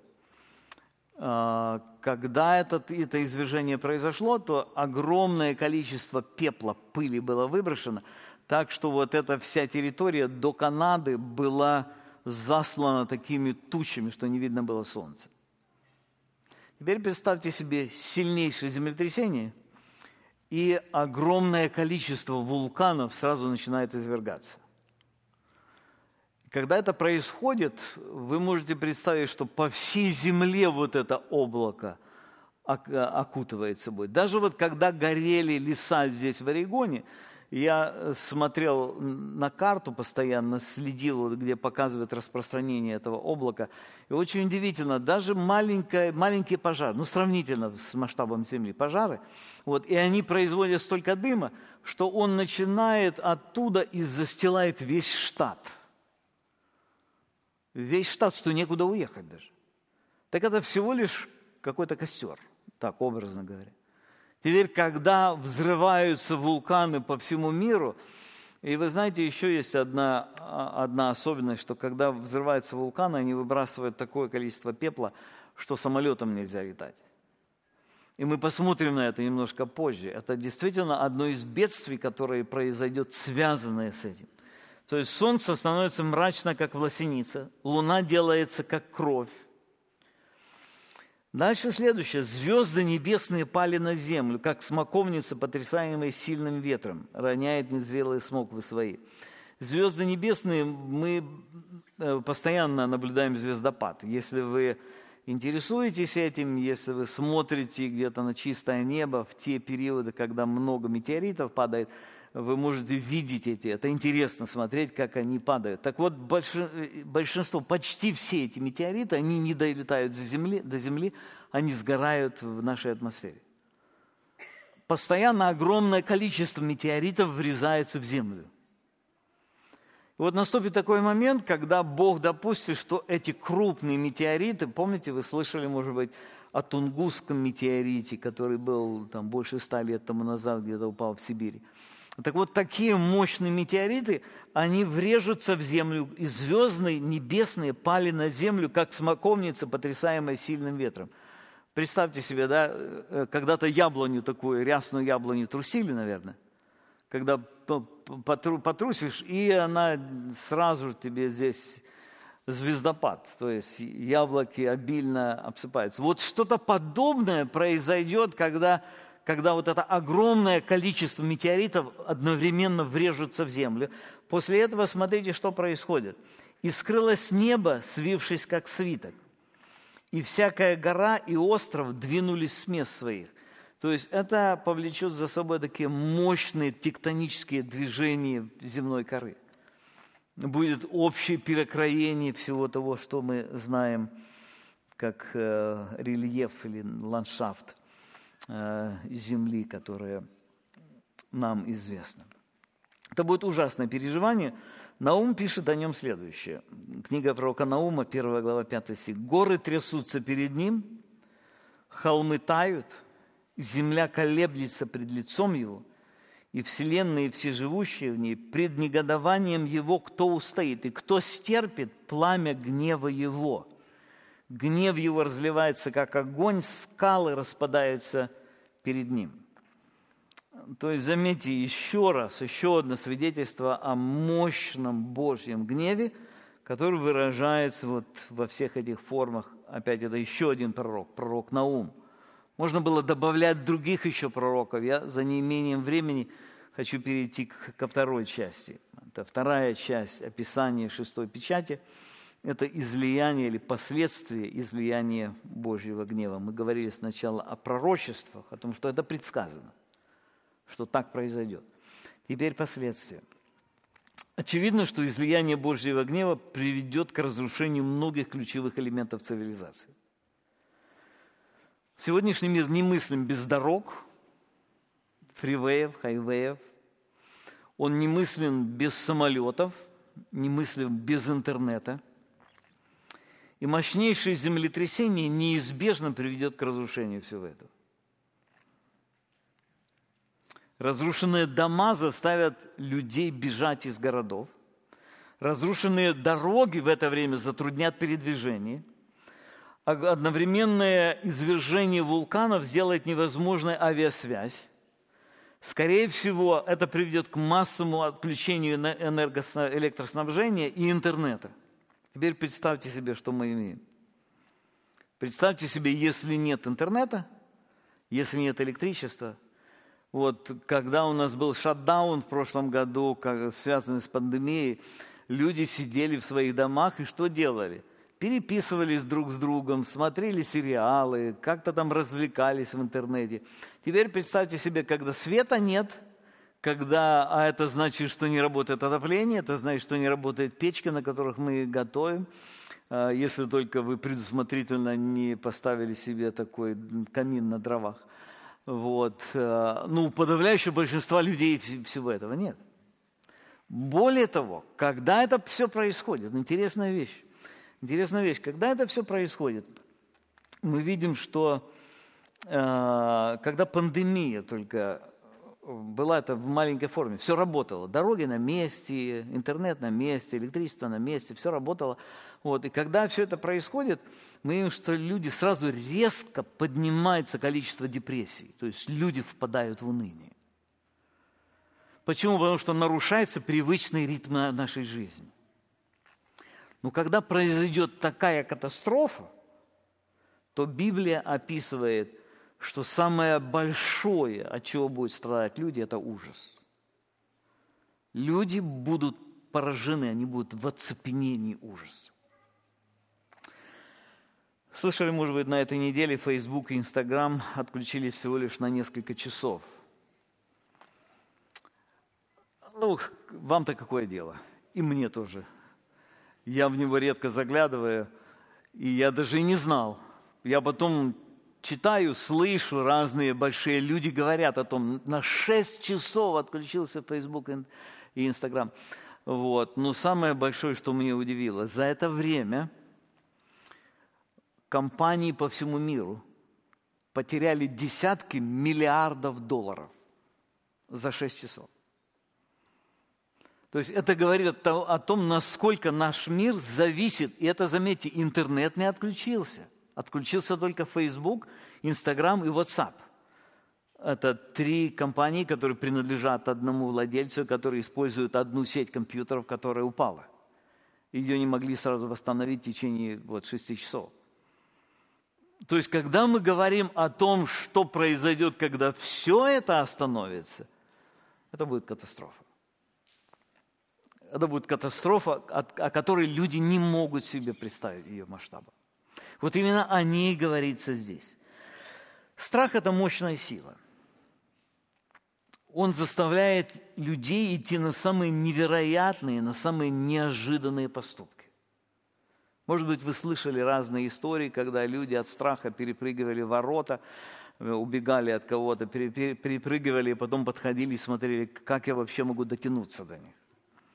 A: когда это, это извержение произошло, то огромное количество пепла, пыли было выброшено, так что вот эта вся территория до Канады была заслана такими тучами, что не видно было солнца. Теперь представьте себе сильнейшее землетрясение, и огромное количество вулканов сразу начинает извергаться. Когда это происходит, вы можете представить, что по всей земле вот это облако окутывает собой. Даже вот когда горели леса здесь в Орегоне, Я смотрел на карту постоянно, следил, где показывает распространение этого облака. И очень удивительно, даже маленькие, маленькие пожары, ну, сравнительно с масштабом Земли пожары, вот, и они производят столько дыма, что он начинает оттуда и застилает весь штат. Весь штат, что некуда уехать даже. Так это всего лишь какой-то костер, так образно говоря. Теперь, когда взрываются вулканы по всему миру, и вы знаете, еще есть одна, одна особенность, что когда взрываются вулканы, они выбрасывают такое количество пепла, что самолетом нельзя летать. И мы посмотрим на это немножко позже. Это действительно одно из бедствий, которое произойдет, связанное с этим. То есть солнце становится мрачно, как власеница, луна делается, как кровь. Дальше следующее. Звезды небесные пали на землю, как смоковница, потрясаемая сильным ветром, роняет незрелые смоквы свои. Звезды небесные, мы постоянно наблюдаем звездопад. Если вы интересуетесь этим, если вы смотрите где-то на чистое небо в те периоды, когда много метеоритов падает, вы можете видеть эти. Это интересно смотреть, как они падают. Так вот, большинство, почти все эти метеориты, они не долетают до Земли, до Земли, они сгорают в нашей атмосфере. Постоянно огромное количество метеоритов врезается в Землю. И вот наступит такой момент, когда Бог допустит, что эти крупные метеориты, помните, вы слышали, может быть, о Тунгусском метеорите, который был там больше ста лет тому назад, где-то упал в Сибири. Так вот, такие мощные метеориты, они врежутся в землю, и звездные, небесные пали на землю, как смоковница, потрясаемая сильным ветром. Представьте себе, да, когда-то яблоню такую, рясную яблоню трусили, наверное, когда потрусишь, и она сразу же тебе здесь звездопад, то есть яблоки обильно обсыпаются. Вот что-то подобное произойдет, когда... когда вот это огромное количество метеоритов одновременно врежутся в землю. После этого смотрите, что происходит. «И скрылось небо, свившись как свиток, и всякая гора и остров двинулись с мест своих». То есть это повлечет за собой такие мощные тектонические движения земной коры. Будет общее перекроение всего того, что мы знаем как э, рельеф или ландшафт земли, которая нам известна. Это будет ужасное переживание. Наум пишет о нем следующее. Книга пророка Наума, первая глава, пятый стих. «Горы трясутся перед ним, холмы тают, земля колеблется пред лицом его, и вселенная, и все живущие в ней, пред негодованием его кто устоит, и кто стерпит пламя гнева его». Гнев его разливается, как огонь, скалы распадаются перед ним. То есть, заметьте, еще раз, еще одно свидетельство о мощном Божьем гневе, который выражается вот во всех этих формах. Опять, это еще один пророк, пророк Наум. Можно было добавлять других еще пророков. Я за неимением времени хочу перейти ко второй части. Это вторая часть описания шестой печати. Это излияние или последствия излияния Божьего гнева. Мы говорили сначала о пророчествах, о том, что это предсказано, что так произойдет. Теперь последствия. Очевидно, что излияние Божьего гнева приведет к разрушению многих ключевых элементов цивилизации. Сегодняшний мир немыслим без дорог, фривеев, хайвеев. Он немыслим без самолетов, немыслим без интернета. И мощнейшее землетрясение неизбежно приведет к разрушению всего этого. Разрушенные дома заставят людей бежать из городов. Разрушенные дороги в это время затруднят передвижение. Одновременное извержение вулканов сделает невозможной авиасвязь. Скорее всего, это приведет к массовому отключению электроснабжения и интернета. Теперь представьте себе, что мы имеем. Представьте себе, если нет интернета, если нет электричества. Вот когда у нас был шатдаун в прошлом году, связанный с пандемией, люди сидели в своих домах и что делали? Переписывались друг с другом, смотрели сериалы, как-то там развлекались в интернете. Теперь представьте себе, когда света нет, когда, а это значит, что не работает отопление, это значит, что не работает печка, на которых мы готовим, если только вы предусмотрительно не поставили себе такой камин на дровах. Вот. Ну, у подавляющего большинства людей всего этого нет. Более того, когда это все происходит, интересная вещь, интересная вещь, когда это все происходит, мы видим, что э, когда пандемия только была, это в маленькой форме, все работало, дороги на месте, интернет на месте, электричество на месте, все работало. Вот. И когда все это происходит, мы видим, что люди сразу резко поднимается количество депрессий, то есть люди впадают в уныние. Почему? Потому что нарушается привычный ритм нашей жизни. Но когда произойдет такая катастрофа, то Библия описывает, что самое большое, от чего будут страдать люди, это ужас. Люди будут поражены, они будут в оцепенении ужаса. Слышали, может быть, на этой неделе Facebook и Instagram отключились всего лишь на несколько часов. Ну, вам-то какое дело? И мне тоже. Я в него редко заглядываю, и я даже и не знал. Я потом читаю, слышу, разные большие люди говорят о том, на шесть часов отключился Facebook и Instagram. Вот. Но самое большое, что меня удивило, за это время компании по всему миру потеряли десятки миллиардов долларов за шесть часов. То есть это говорит о том, насколько наш мир зависит. И это, заметьте, интернет не отключился. Отключился только Facebook, Instagram и WhatsApp. Это три компании, которые принадлежат одному владельцу, которые используют одну сеть компьютеров, которая упала. Ее не могли сразу восстановить в течение вот, шести часов. То есть, когда мы говорим о том, что произойдет, когда все это остановится, это будет катастрофа. Это будет катастрофа, о которой люди не могут себе представить ее масштаба. Вот именно о ней говорится здесь. Страх – это мощная сила. Он заставляет людей идти на самые невероятные, на самые неожиданные поступки. Может быть, вы слышали разные истории, когда люди от страха перепрыгивали ворота, убегали от кого-то, перепрыгивали, и потом подходили и смотрели, как я вообще могу дотянуться до них.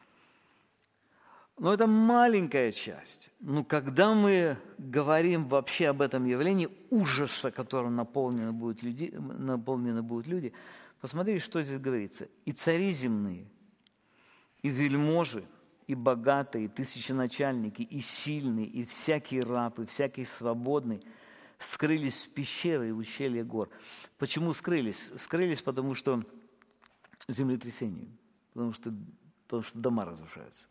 A: Но это маленькая часть. Но когда мы говорим вообще об этом явлении, ужаса, которым наполнены будут люди, наполнены будут люди, посмотрите, что здесь говорится. «И цари земные, и вельможи, и богатые, и тысяченачальники, и сильные, и всякий раб, и всякий свободный скрылись в пещеры и ущелья гор». Почему скрылись? Скрылись, потому что землетрясение, потому что, потому что дома разрушаются.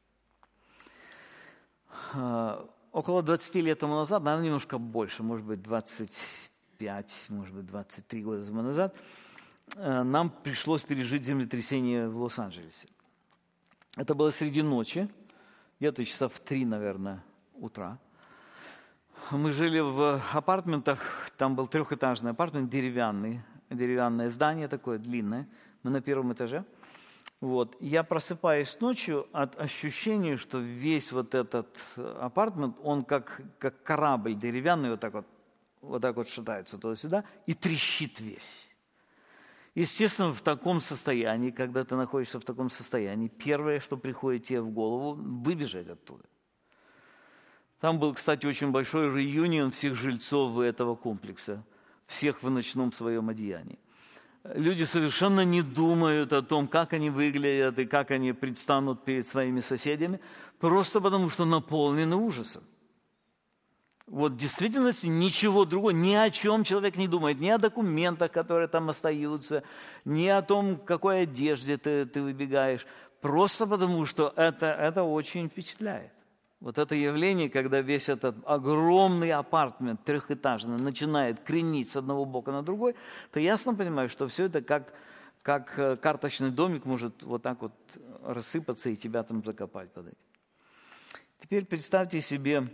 A: Около двадцати лет тому назад, наверное, немножко больше, может быть, двадцать пять, может быть, двадцать три года тому назад, нам пришлось пережить землетрясение в Лос-Анджелесе. Это было среди ночи, где-то часа в три, наверное, утра. Мы жили в апартментах, там был трехэтажный апартмент, деревянный, деревянное здание такое длинное, мы на первом этаже. Вот. Я просыпаюсь ночью от ощущения, что весь вот этот апартмент, он как, как корабль деревянный, вот так вот, вот так вот шатается туда-сюда и трещит весь. Естественно, в таком состоянии, когда ты находишься в таком состоянии, первое, что приходит тебе в голову, выбежать оттуда. Там был, кстати, очень большой реюнион всех жильцов этого комплекса, всех в ночном своем одеянии. Люди совершенно не думают о том, как они выглядят и как они предстанут перед своими соседями, просто потому что наполнены ужасом. Вот в действительности ничего другого, ни о чем человек не думает, ни о документах, которые там остаются, ни о том, в какой одежде ты, ты выбегаешь, просто потому что это, это очень впечатляет. Вот это явление, когда весь этот огромный апартмент трехэтажный начинает кренить с одного бока на другой, ты ясно понимаешь, что все это как, как карточный домик может вот так вот рассыпаться и тебя там закопать под этим. Теперь представьте себе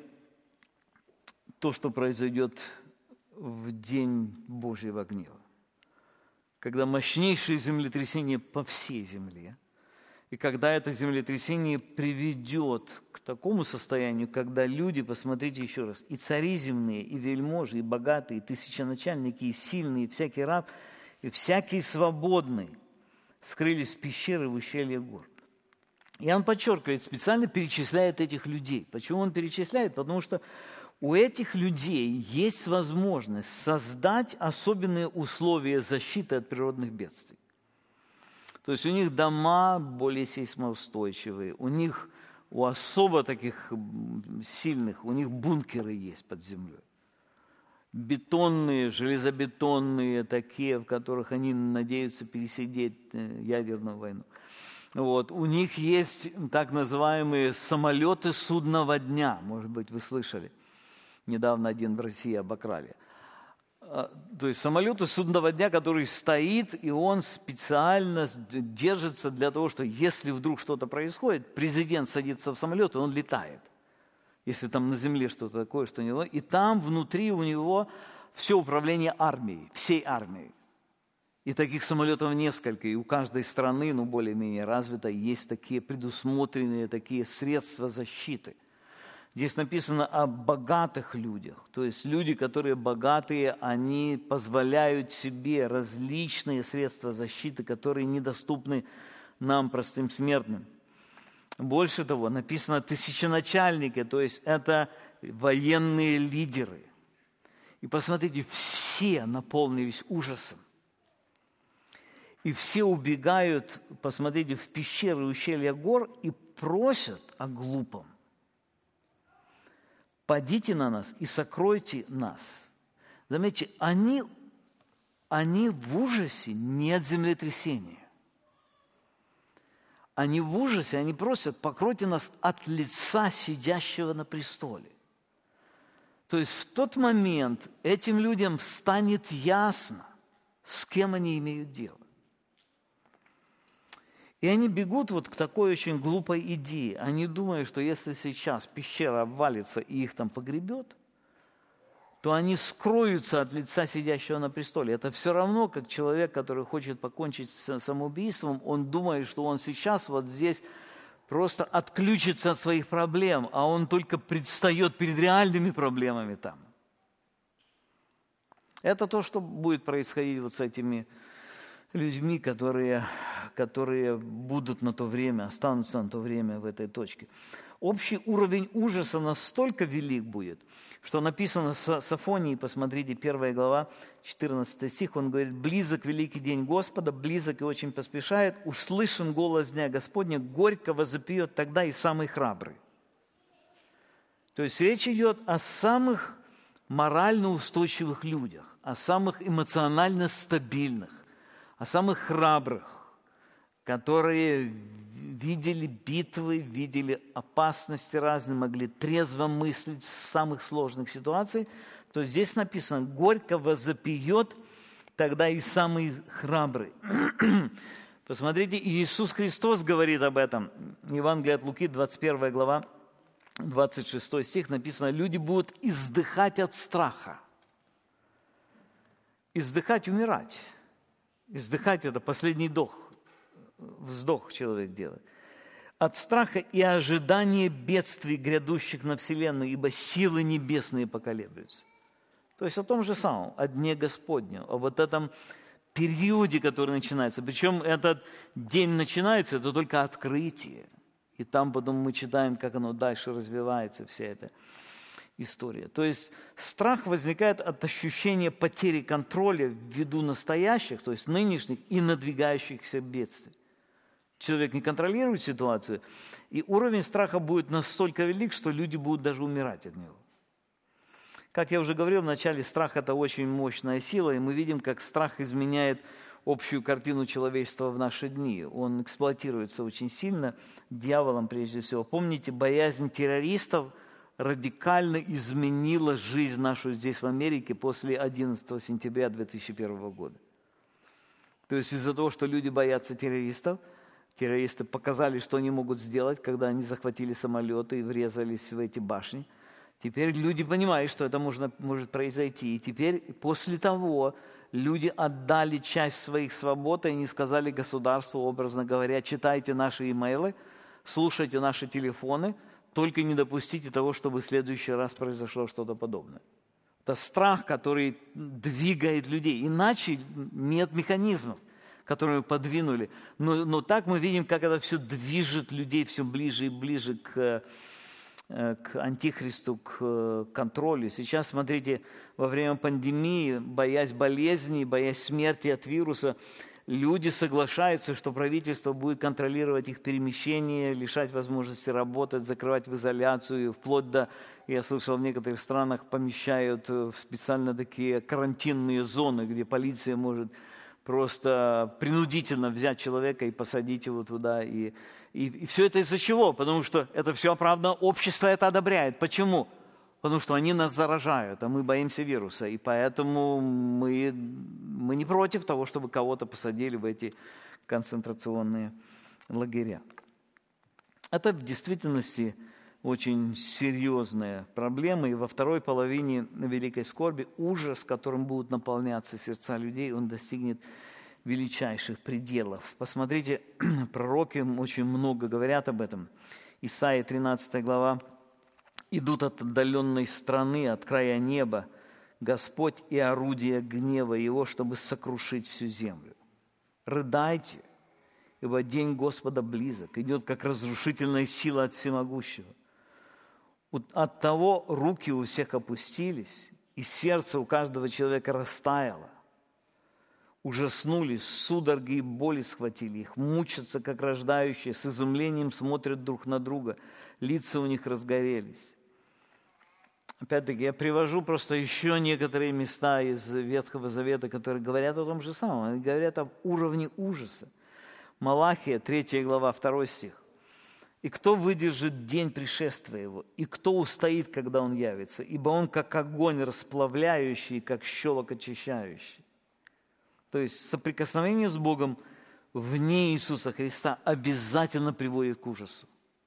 A: то, что произойдет в день Божьего гнева. когда мощнейшее землетрясение по всей земле, и когда это землетрясение приведет к такому состоянию, когда люди, посмотрите еще раз, и цари земные, и вельможи, и богатые, и тысяченачальники, и сильные, и всякий раб, и всякий свободный скрылись в пещеры в ущелье гор. И он подчеркивает, специально перечисляет этих людей. Почему он перечисляет? Потому что у этих людей есть возможность создать особенные условия защиты от природных бедствий. То есть у них дома более сейсмоустойчивые, у них, у особо таких сильных, у них бункеры есть под землей. Бетонные, железобетонные, такие, в которых они надеются пересидеть ядерную войну. Вот. У них есть так называемые самолеты судного дня, может быть, вы слышали. Недавно один в России обокрали. То есть самолеты судного дня, который стоит, и он специально держится для того, что если вдруг что-то происходит, президент садится в самолет, и он летает. Если там на земле что-то такое, что не... И там внутри у него все управление армией, всей армией. И таких самолетов несколько, и у каждой страны, ну, более-менее развитой, есть такие предусмотренные такие средства защиты. Здесь написано о богатых людях, то есть люди, которые богатые, они позволяют себе различные средства защиты, которые недоступны нам, простым смертным. Больше того, написано тысяченачальники, то есть это военные лидеры. И посмотрите, все наполнились ужасом. И все убегают, посмотрите, в пещеры ущелья гор и просят о глупом. Падите на нас и сокройте нас. Заметьте, они, они в ужасе не от землетрясения. Они в ужасе, они просят, покройте нас от лица сидящего на престоле. То есть в тот момент этим людям станет ясно, с кем они имеют дело. И они бегут вот к такой очень глупой идее. Они думают, что если сейчас пещера обвалится и их там погребет, то они скроются от лица сидящего на престоле. Это все равно, как человек, который хочет покончить с самоубийством, он думает, что он сейчас вот здесь просто отключится от своих проблем, а он только предстает перед реальными проблемами там. Это то, что будет происходить вот с этими людьми, которые, которые будут на то время, останутся на то время в этой точке. Общий уровень ужаса настолько велик будет, что написано в Софонии, посмотрите, первая глава, четырнадцатый стих, он говорит: «Близок великий день Господа, близок и очень поспешает, уж слышен голос дня Господня, горько возопьет тогда и самый храбрый». То есть речь идет о самых морально устойчивых людях, о самых эмоционально стабильных, о самых храбрых, которые видели битвы, видели опасности разные, могли трезво мыслить в самых сложных ситуациях, то здесь написано: «Горько возопьет тогда и самый храбрый». Посмотрите, Иисус Христос говорит об этом. Евангелие от Луки, двадцать первая глава, двадцать шестой стих, написано: «Люди будут издыхать от страха». Издыхать, умирать. Издыхать – это последний вдох, вздох человек делает. От страха и ожидания бедствий, грядущих на вселенную, ибо силы небесные поколеблются. То есть о том же самом, о дне Господнем, о вот этом периоде, который начинается. Причем этот день начинается, это только открытие. И там потом мы читаем, как оно дальше развивается, вся эта история. То есть страх возникает от ощущения потери контроля ввиду настоящих, то есть нынешних и надвигающихся бедствий. Человек не контролирует ситуацию, и уровень страха будет настолько велик, что люди будут даже умирать от него. Как я уже говорил, вначале страх – это очень мощная сила, и мы видим, как страх изменяет общую картину человечества в наши дни. Он эксплуатируется очень сильно дьяволом прежде всего. Помните, боязнь террористов радикально изменила жизнь нашу здесь, в Америке, после одиннадцатого сентября две тысячи первого года. То есть из-за того, что люди боятся террористов, террористы показали, что они могут сделать, когда они захватили самолеты и врезались в эти башни. Теперь люди понимают, что это можно, может произойти. И теперь после того люди отдали часть своих свобод, и они сказали государству, образно говоря, читайте наши имейлы, слушайте наши телефоны, только не допустите того, чтобы в следующий раз произошло что-то подобное. Это страх, который двигает людей. Иначе нет механизмов, которые мы подвинули. Но, но так мы видим, как это все движет людей все ближе и ближе к, к антихристу, к контролю. Сейчас, смотрите, во время пандемии, боясь болезней, боясь смерти от вируса, люди соглашаются, что правительство будет контролировать их перемещение, лишать возможности работать, закрывать в изоляцию, вплоть до, я слышал, в некоторых странах помещают в специально такие карантинные зоны, где полиция может просто принудительно взять человека и посадить его туда. И, и, и все это из-за чего? Потому что это все оправдано, общество это одобряет. Почему? Потому что они нас заражают, а мы боимся вируса. И поэтому мы, мы не против того, чтобы кого-то посадили в эти концентрационные лагеря. Это в действительности очень серьезная проблема. И во второй половине Великой Скорби ужас, которым будут наполняться сердца людей, он достигнет величайших пределов. Посмотрите, пророки очень много говорят об этом. Исайя тринадцатая глава. «Идут от отдаленной страны, от края неба, Господь и орудие гнева Его, чтобы сокрушить всю землю. Рыдайте, ибо день Господа близок, идет как разрушительная сила от всемогущего. От того руки у всех опустились, и сердце у каждого человека растаяло. Ужаснулись, судороги и боли схватили их, мучатся, как рождающие, с изумлением смотрят друг на друга, лица у них разгорелись». Опять-таки, я привожу просто еще некоторые места из Ветхого Завета, которые говорят о том же самом. Они говорят об уровне ужаса. Малахия, третья глава, второй стих. «И кто выдержит день пришествия его? И кто устоит, когда он явится? Ибо он как огонь расплавляющий, как щелок очищающий». То есть соприкосновение с Богом вне Иисуса Христа обязательно приводит к ужасу.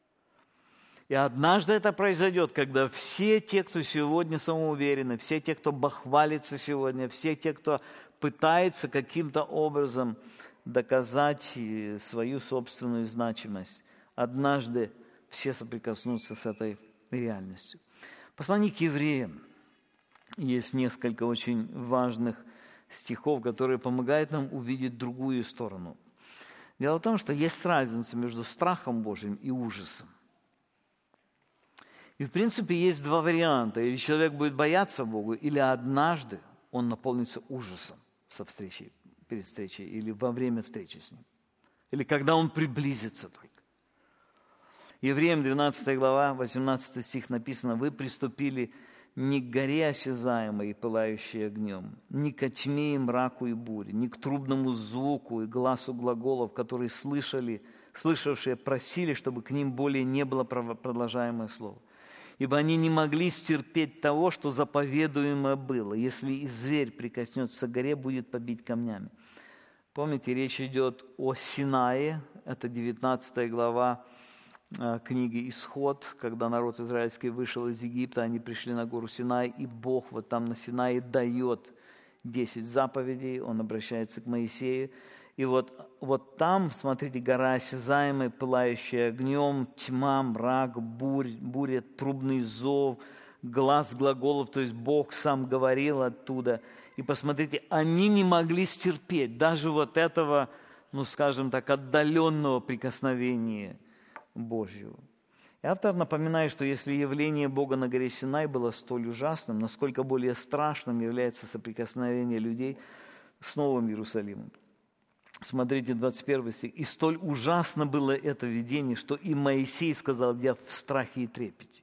A: И однажды это произойдет, когда все те, кто сегодня самоуверены, все те, кто бахвалится сегодня, все те, кто пытается каким-то образом доказать свою собственную значимость, однажды все соприкоснутся с этой реальностью. В послании к евреям есть несколько очень важных стихов, которые помогают нам увидеть другую сторону. Дело в том, что есть разница между страхом Божьим и ужасом. И, в принципе, есть два варианта. Или человек будет бояться Бога, или однажды он наполнится ужасом со встречей, перед встречей, или во время встречи с Ним. Или когда он приблизится только. Евреям двенадцатая глава, восемнадцатый стих написано: «Вы приступили не к горе осязаемой и пылающей огнем, не ко тьме и мраку и буре, не к трубному звуку и гласу глаголов, которые слышали, слышавшие просили, чтобы к ним более не было продолжаемое слово. Ибо они не могли стерпеть того, что заповедуемо было. Если и зверь прикоснется к горе, будет побит камнями». Помните, речь идет о Синае, это девятнадцатая глава э, книги «Исход», когда народ израильский вышел из Египта, они пришли на гору Синай, и Бог вот там на Синае дает десять заповедей, он обращается к Моисею. И вот, вот там, смотрите, гора осязаемая, пылающая огнем, тьма, мрак, бурь, буря, трубный зов, глас глаголов, то есть Бог сам говорил оттуда. И посмотрите, они не могли стерпеть даже вот этого, ну скажем так, отдаленного прикосновения Божьего. И автор напоминает, что если явление Бога на горе Синай было столь ужасным, насколько более страшным является соприкосновение людей с Новым Иерусалимом. Смотрите, двадцать первый стих. «И столь ужасно было это видение, что и Моисей сказал: я в страхе и трепете.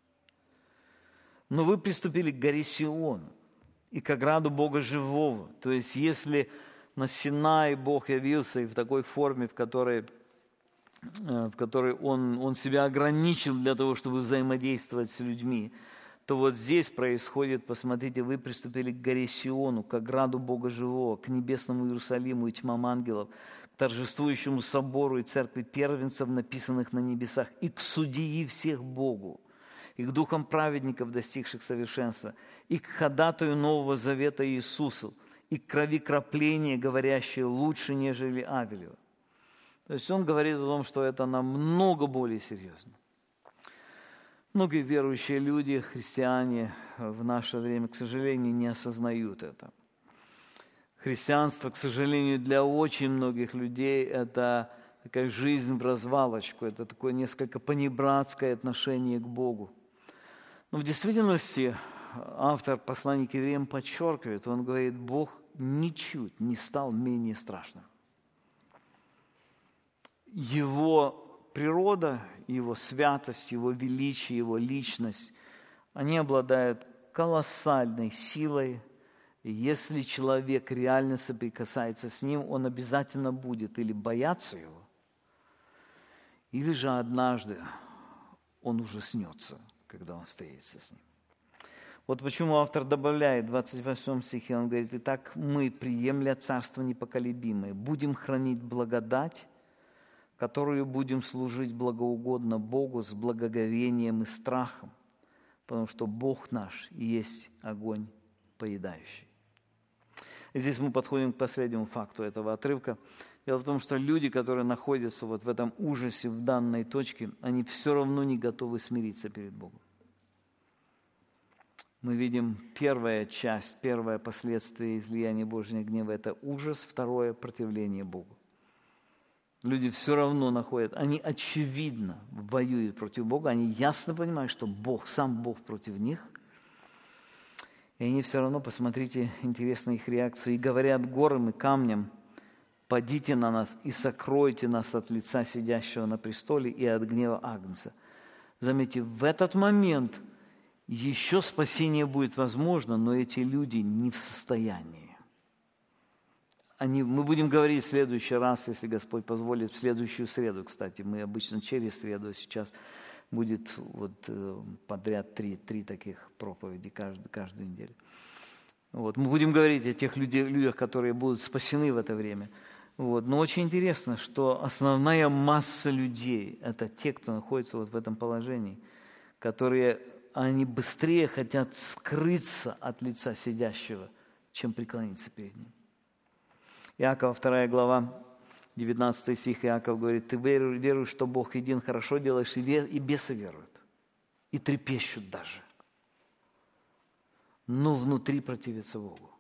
A: Но вы приступили к горе Сион и к ограду Бога живого». То есть, если на Синае Бог явился и в такой форме, в которой, в которой он, он себя ограничил для того, чтобы взаимодействовать с людьми, то вот здесь происходит, посмотрите, вы приступили к горе Сиону, к ограду Бога живого, к небесному Иерусалиму и тьмам ангелов, к торжествующему собору и церкви первенцев, написанных на небесах, и к судьи всех Богу, и к духам праведников, достигших совершенства, и к ходатаю Нового Завета Иисусу, и кровикропление, говорящее лучше, нежели Авелева. То есть он говорит о том, что это намного более серьезно. Многие верующие люди, христиане в наше время, к сожалению, не осознают это. Христианство, к сожалению, для очень многих людей это такая жизнь в развалочку, это такое несколько понебратское отношение к Богу. Но в действительности автор послания к евреям подчеркивает, он говорит, Бог ничуть не стал менее страшным. Его природа, Его святость, Его величие, Его личность, они обладают колоссальной силой. И если человек реально соприкасается с Ним, он обязательно будет или бояться Его, или же однажды он ужаснется, когда он встретится с Ним. Вот почему автор добавляет в двадцать восьмом стихе, он говорит, «Итак, мы, приемля царство непоколебимое, будем хранить благодать, которую будем служить благоугодно Богу с благоговением и страхом, потому что Бог наш и есть огонь поедающий». И здесь мы подходим к последнему факту этого отрывка. Дело в том, что люди, которые находятся вот в этом ужасе, в данной точке, они все равно не готовы смириться перед Богом. Мы видим первая часть, первое последствие излияния Божьего гнева – это ужас, второе – противление Богу. Люди все равно находят, они очевидно воюют против Бога, они ясно понимают, что Бог, сам Бог против них. И они все равно, посмотрите, интересны их реакции, и говорят горам и камням, «Падите на нас и сокройте нас от лица сидящего на престоле и от гнева Агнца». Заметьте, в этот момент еще спасение будет возможно, но эти люди не в состоянии. Они, мы будем говорить в следующий раз, если Господь позволит, в следующую среду, кстати. Мы обычно через среду, сейчас будет вот подряд три, три таких проповеди каждую, каждую неделю. Вот. Мы будем говорить о тех людях, людях, которые будут спасены в это время. Вот. Но очень интересно, что основная масса людей – это те, кто находится вот в этом положении, которые, они быстрее хотят скрыться от лица сидящего, чем преклониться перед ним. Иакова, вторая глава, девятнадцатый стих, Иаков говорит, «Ты веруешь, что Бог един, хорошо делаешь, и бесы веруют, и трепещут даже, но внутри противятся Богу».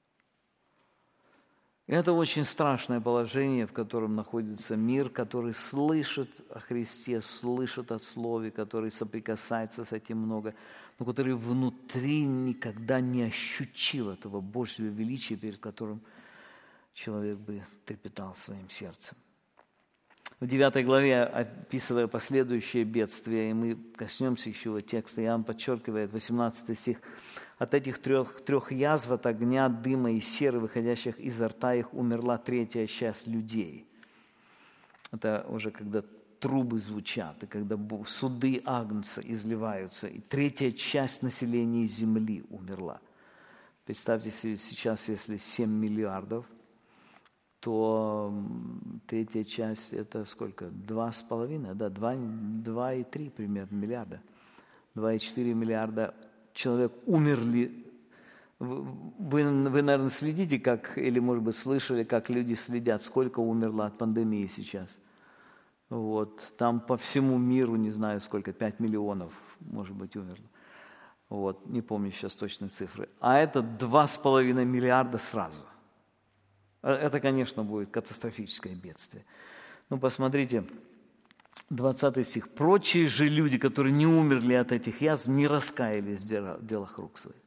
A: Это очень страшное положение, в котором находится мир, который слышит о Христе, слышит о Слове, который соприкасается с этим много, но который внутри никогда не ощутил этого Божьего величия, перед которым человек бы трепетал своим сердцем. В девятой главе, описывая последующие бедствия, и мы коснемся еще его текста, Иоанн подчеркивает, восемнадцатый стих, «От этих трех, трех язв, от огня, дыма и серы, выходящих изо рта их, умерла третья часть людей». Это уже когда трубы звучат, и когда суды Агнца изливаются, и третья часть населения земли умерла. Представьте себе сейчас, если семь миллиардов, то третья часть – это сколько? Два с половиной, да, два, два и три примерно миллиарда. Два и четыре миллиарда человек умерли. Вы, вы, наверное, следите, как, или, может быть, слышали, как люди следят, сколько умерло от пандемии сейчас. Вот, там по всему миру, не знаю сколько, пять миллионов, может быть, умерло. Вот, не помню сейчас точные цифры. А это два с половиной миллиарда сразу. Это, конечно, будет катастрофическое бедствие. Ну, посмотрите, двадцатый стих. «Прочие же люди, которые не умерли от этих язв, не раскаялись в делах рук своих,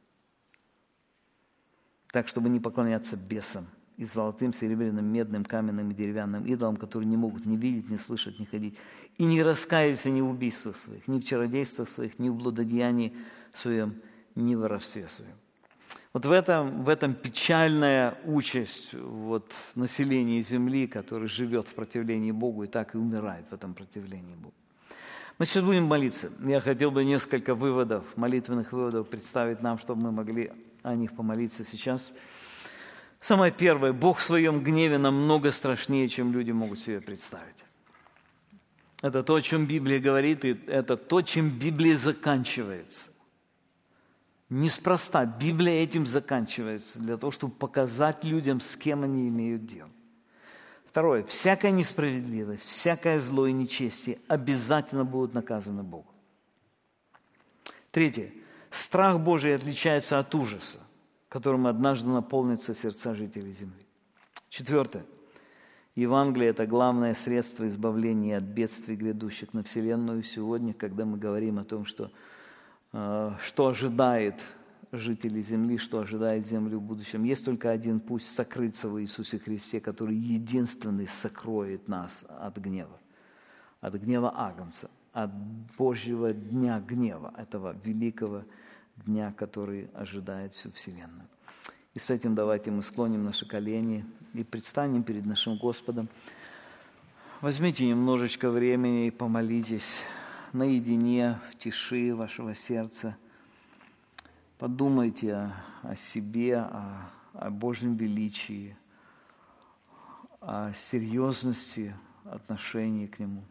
A: так, чтобы не поклоняться бесам и золотым, серебряным, медным, каменным и деревянным идолам, которые не могут ни видеть, ни слышать, ни ходить, и не раскаялись ни в убийствах своих, ни в чародействах своих, ни в блудодеянии своем, ни в воровстве своем». Вот в этом, в этом печальная участь вот, населения Земли, который живет в противлении Богу и так и умирает в этом противлении Богу. Мы сейчас будем молиться. Я хотел бы несколько выводов, молитвенных выводов представить нам, чтобы мы могли о них помолиться сейчас. Самое первое. Бог в своем гневе намного страшнее, чем люди могут себе представить. Это то, о чем Библия говорит, и это то, чем Библия заканчивается. Неспроста Библия этим заканчивается, для того, чтобы показать людям, с кем они имеют дело. Второе. Всякая несправедливость, всякое зло и нечестие обязательно будут наказаны Богом. Третье. Страх Божий отличается от ужаса, которым однажды наполнятся сердца жителей земли. Четвертое. Евангелие – это главное средство избавления от бедствий, грядущих на Вселенную сегодня, когда мы говорим о том, что, э, что ожидает жителей земли, что ожидает землю в будущем. Есть только один путь – сокрыться в Иисусе Христе, который единственный сокроет нас от гнева, от гнева Агнца, от Божьего дня гнева, этого великого дня, который ожидает всю Вселенную. И с этим давайте мы склоним наши колени и предстанем перед нашим Господом. Возьмите немножечко времени и помолитесь наедине, в тиши вашего сердца. Подумайте о, о себе, о, о Божьем величии, о серьезности отношения к Нему.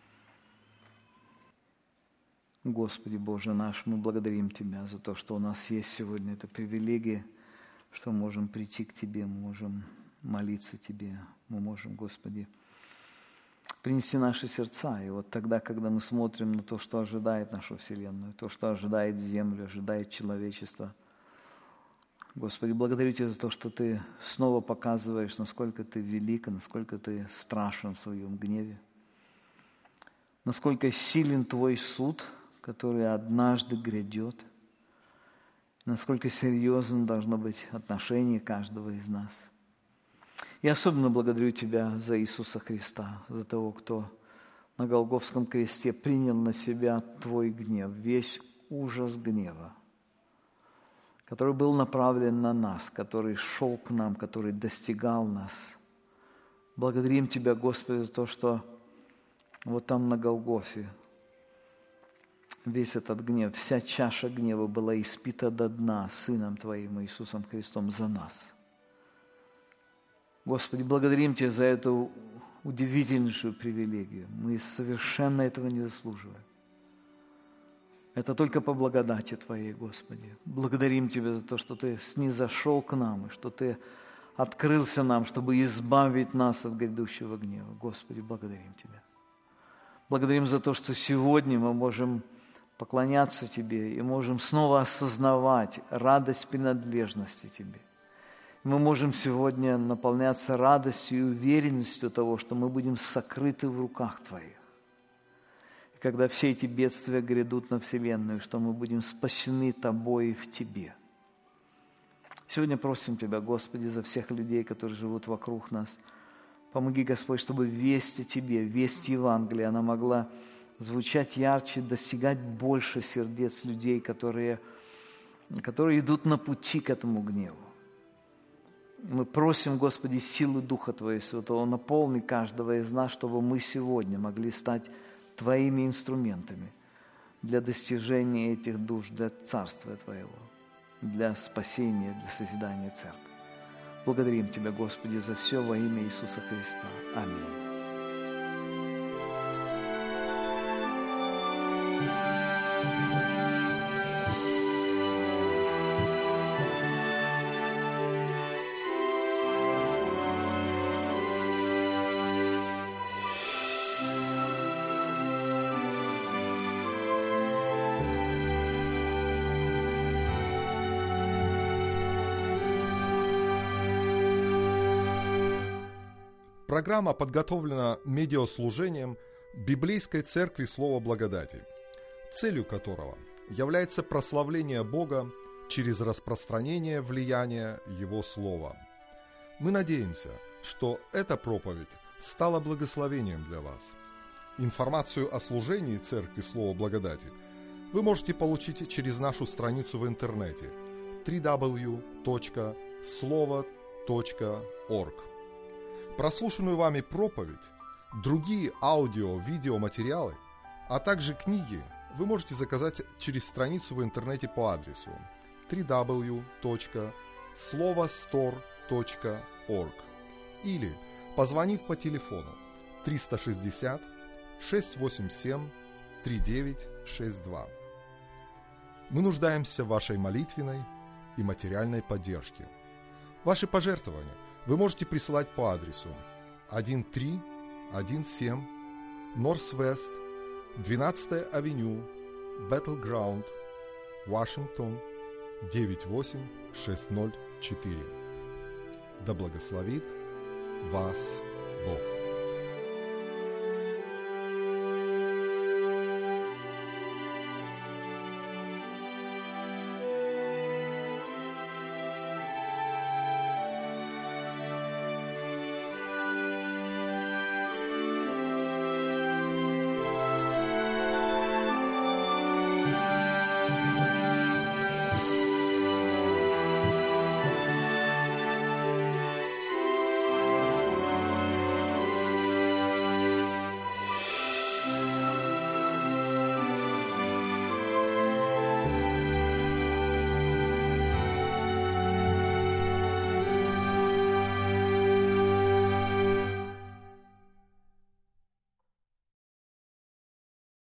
A: Господи Боже наш, мы благодарим Тебя за то, что у нас есть сегодня эта привилегия, что мы можем прийти к Тебе, мы можем молиться Тебе, мы можем, Господи, принести наши сердца. И вот тогда, когда мы смотрим на то, что ожидает нашу Вселенную, то, что ожидает Землю, ожидает человечество, Господи, благодарю Тебя за то, что Ты снова показываешь, насколько Ты велик, насколько Ты страшен в своем гневе, насколько силен Твой суд, который однажды грядет, насколько серьезным должно быть отношение каждого из нас. Я особенно благодарю Тебя за Иисуса Христа, за того, кто на Голгофском кресте принял на себя Твой гнев, весь ужас гнева, который был направлен на нас, который шел к нам, который достигал нас. Благодарим Тебя, Господи, за то, что вот там на Голгофе весь этот гнев, вся чаша гнева была испита до дна Сыном Твоим Иисусом Христом за нас. Господи, благодарим Тебя за эту удивительнейшую привилегию. Мы совершенно этого не заслуживаем. Это только по благодати Твоей, Господи. Благодарим Тебя за то, что Ты снизошел к нам, и что Ты открылся нам, чтобы избавить нас от грядущего гнева. Господи, благодарим Тебя. Благодарим за то, что сегодня мы можем поклоняться Тебе и можем снова осознавать радость принадлежности Тебе. Мы можем сегодня наполняться радостью и уверенностью того, что мы будем сокрыты в руках Твоих. И когда все эти бедствия грядут на Вселенную, что мы будем спасены Тобой в Тебе. Сегодня просим Тебя, Господи, за всех людей, которые живут вокруг нас. Помоги, Господь, чтобы весть о Тебе, весть Евангелия, она могла звучать ярче, достигать больше сердец людей, которые, которые идут на пути к этому гневу. Мы просим, Господи, силы Духа Твоего Святого, наполни каждого из нас, чтобы мы сегодня могли стать Твоими инструментами для достижения этих душ, для Царствия Твоего, для спасения, для созидания Церкви. Благодарим Тебя, Господи, за все во имя Иисуса Христа. Аминь.
B: Программа подготовлена медиаслужением Библейской Церкви Слова Благодати, целью которого является прославление Бога через распространение влияния Его Слова. Мы надеемся, что эта проповедь стала благословением для вас. Информацию о служении Церкви Слова Благодати вы можете получить через нашу страницу в интернете дабл ю дабл ю дабл ю точка слово точка орг. Прослушанную вами проповедь, другие аудио-видеоматериалы, а также книги вы можете заказать через страницу в интернете по адресу дабл ю дабл ю дабл ю точка слово стор точка орг или позвонив по телефону триста шестьдесят шестьсот восемьдесят семь тридцать девять шестьдесят два. Мы нуждаемся в вашей молитвенной и материальной поддержке. Ваши пожертвования вы можете присылать по адресу тысяча триста семь Норс-Вест, двенадцатая авеню, Battleground, Вашингтон, девять восемь шесть ноль четыре. Да благословит вас Бог.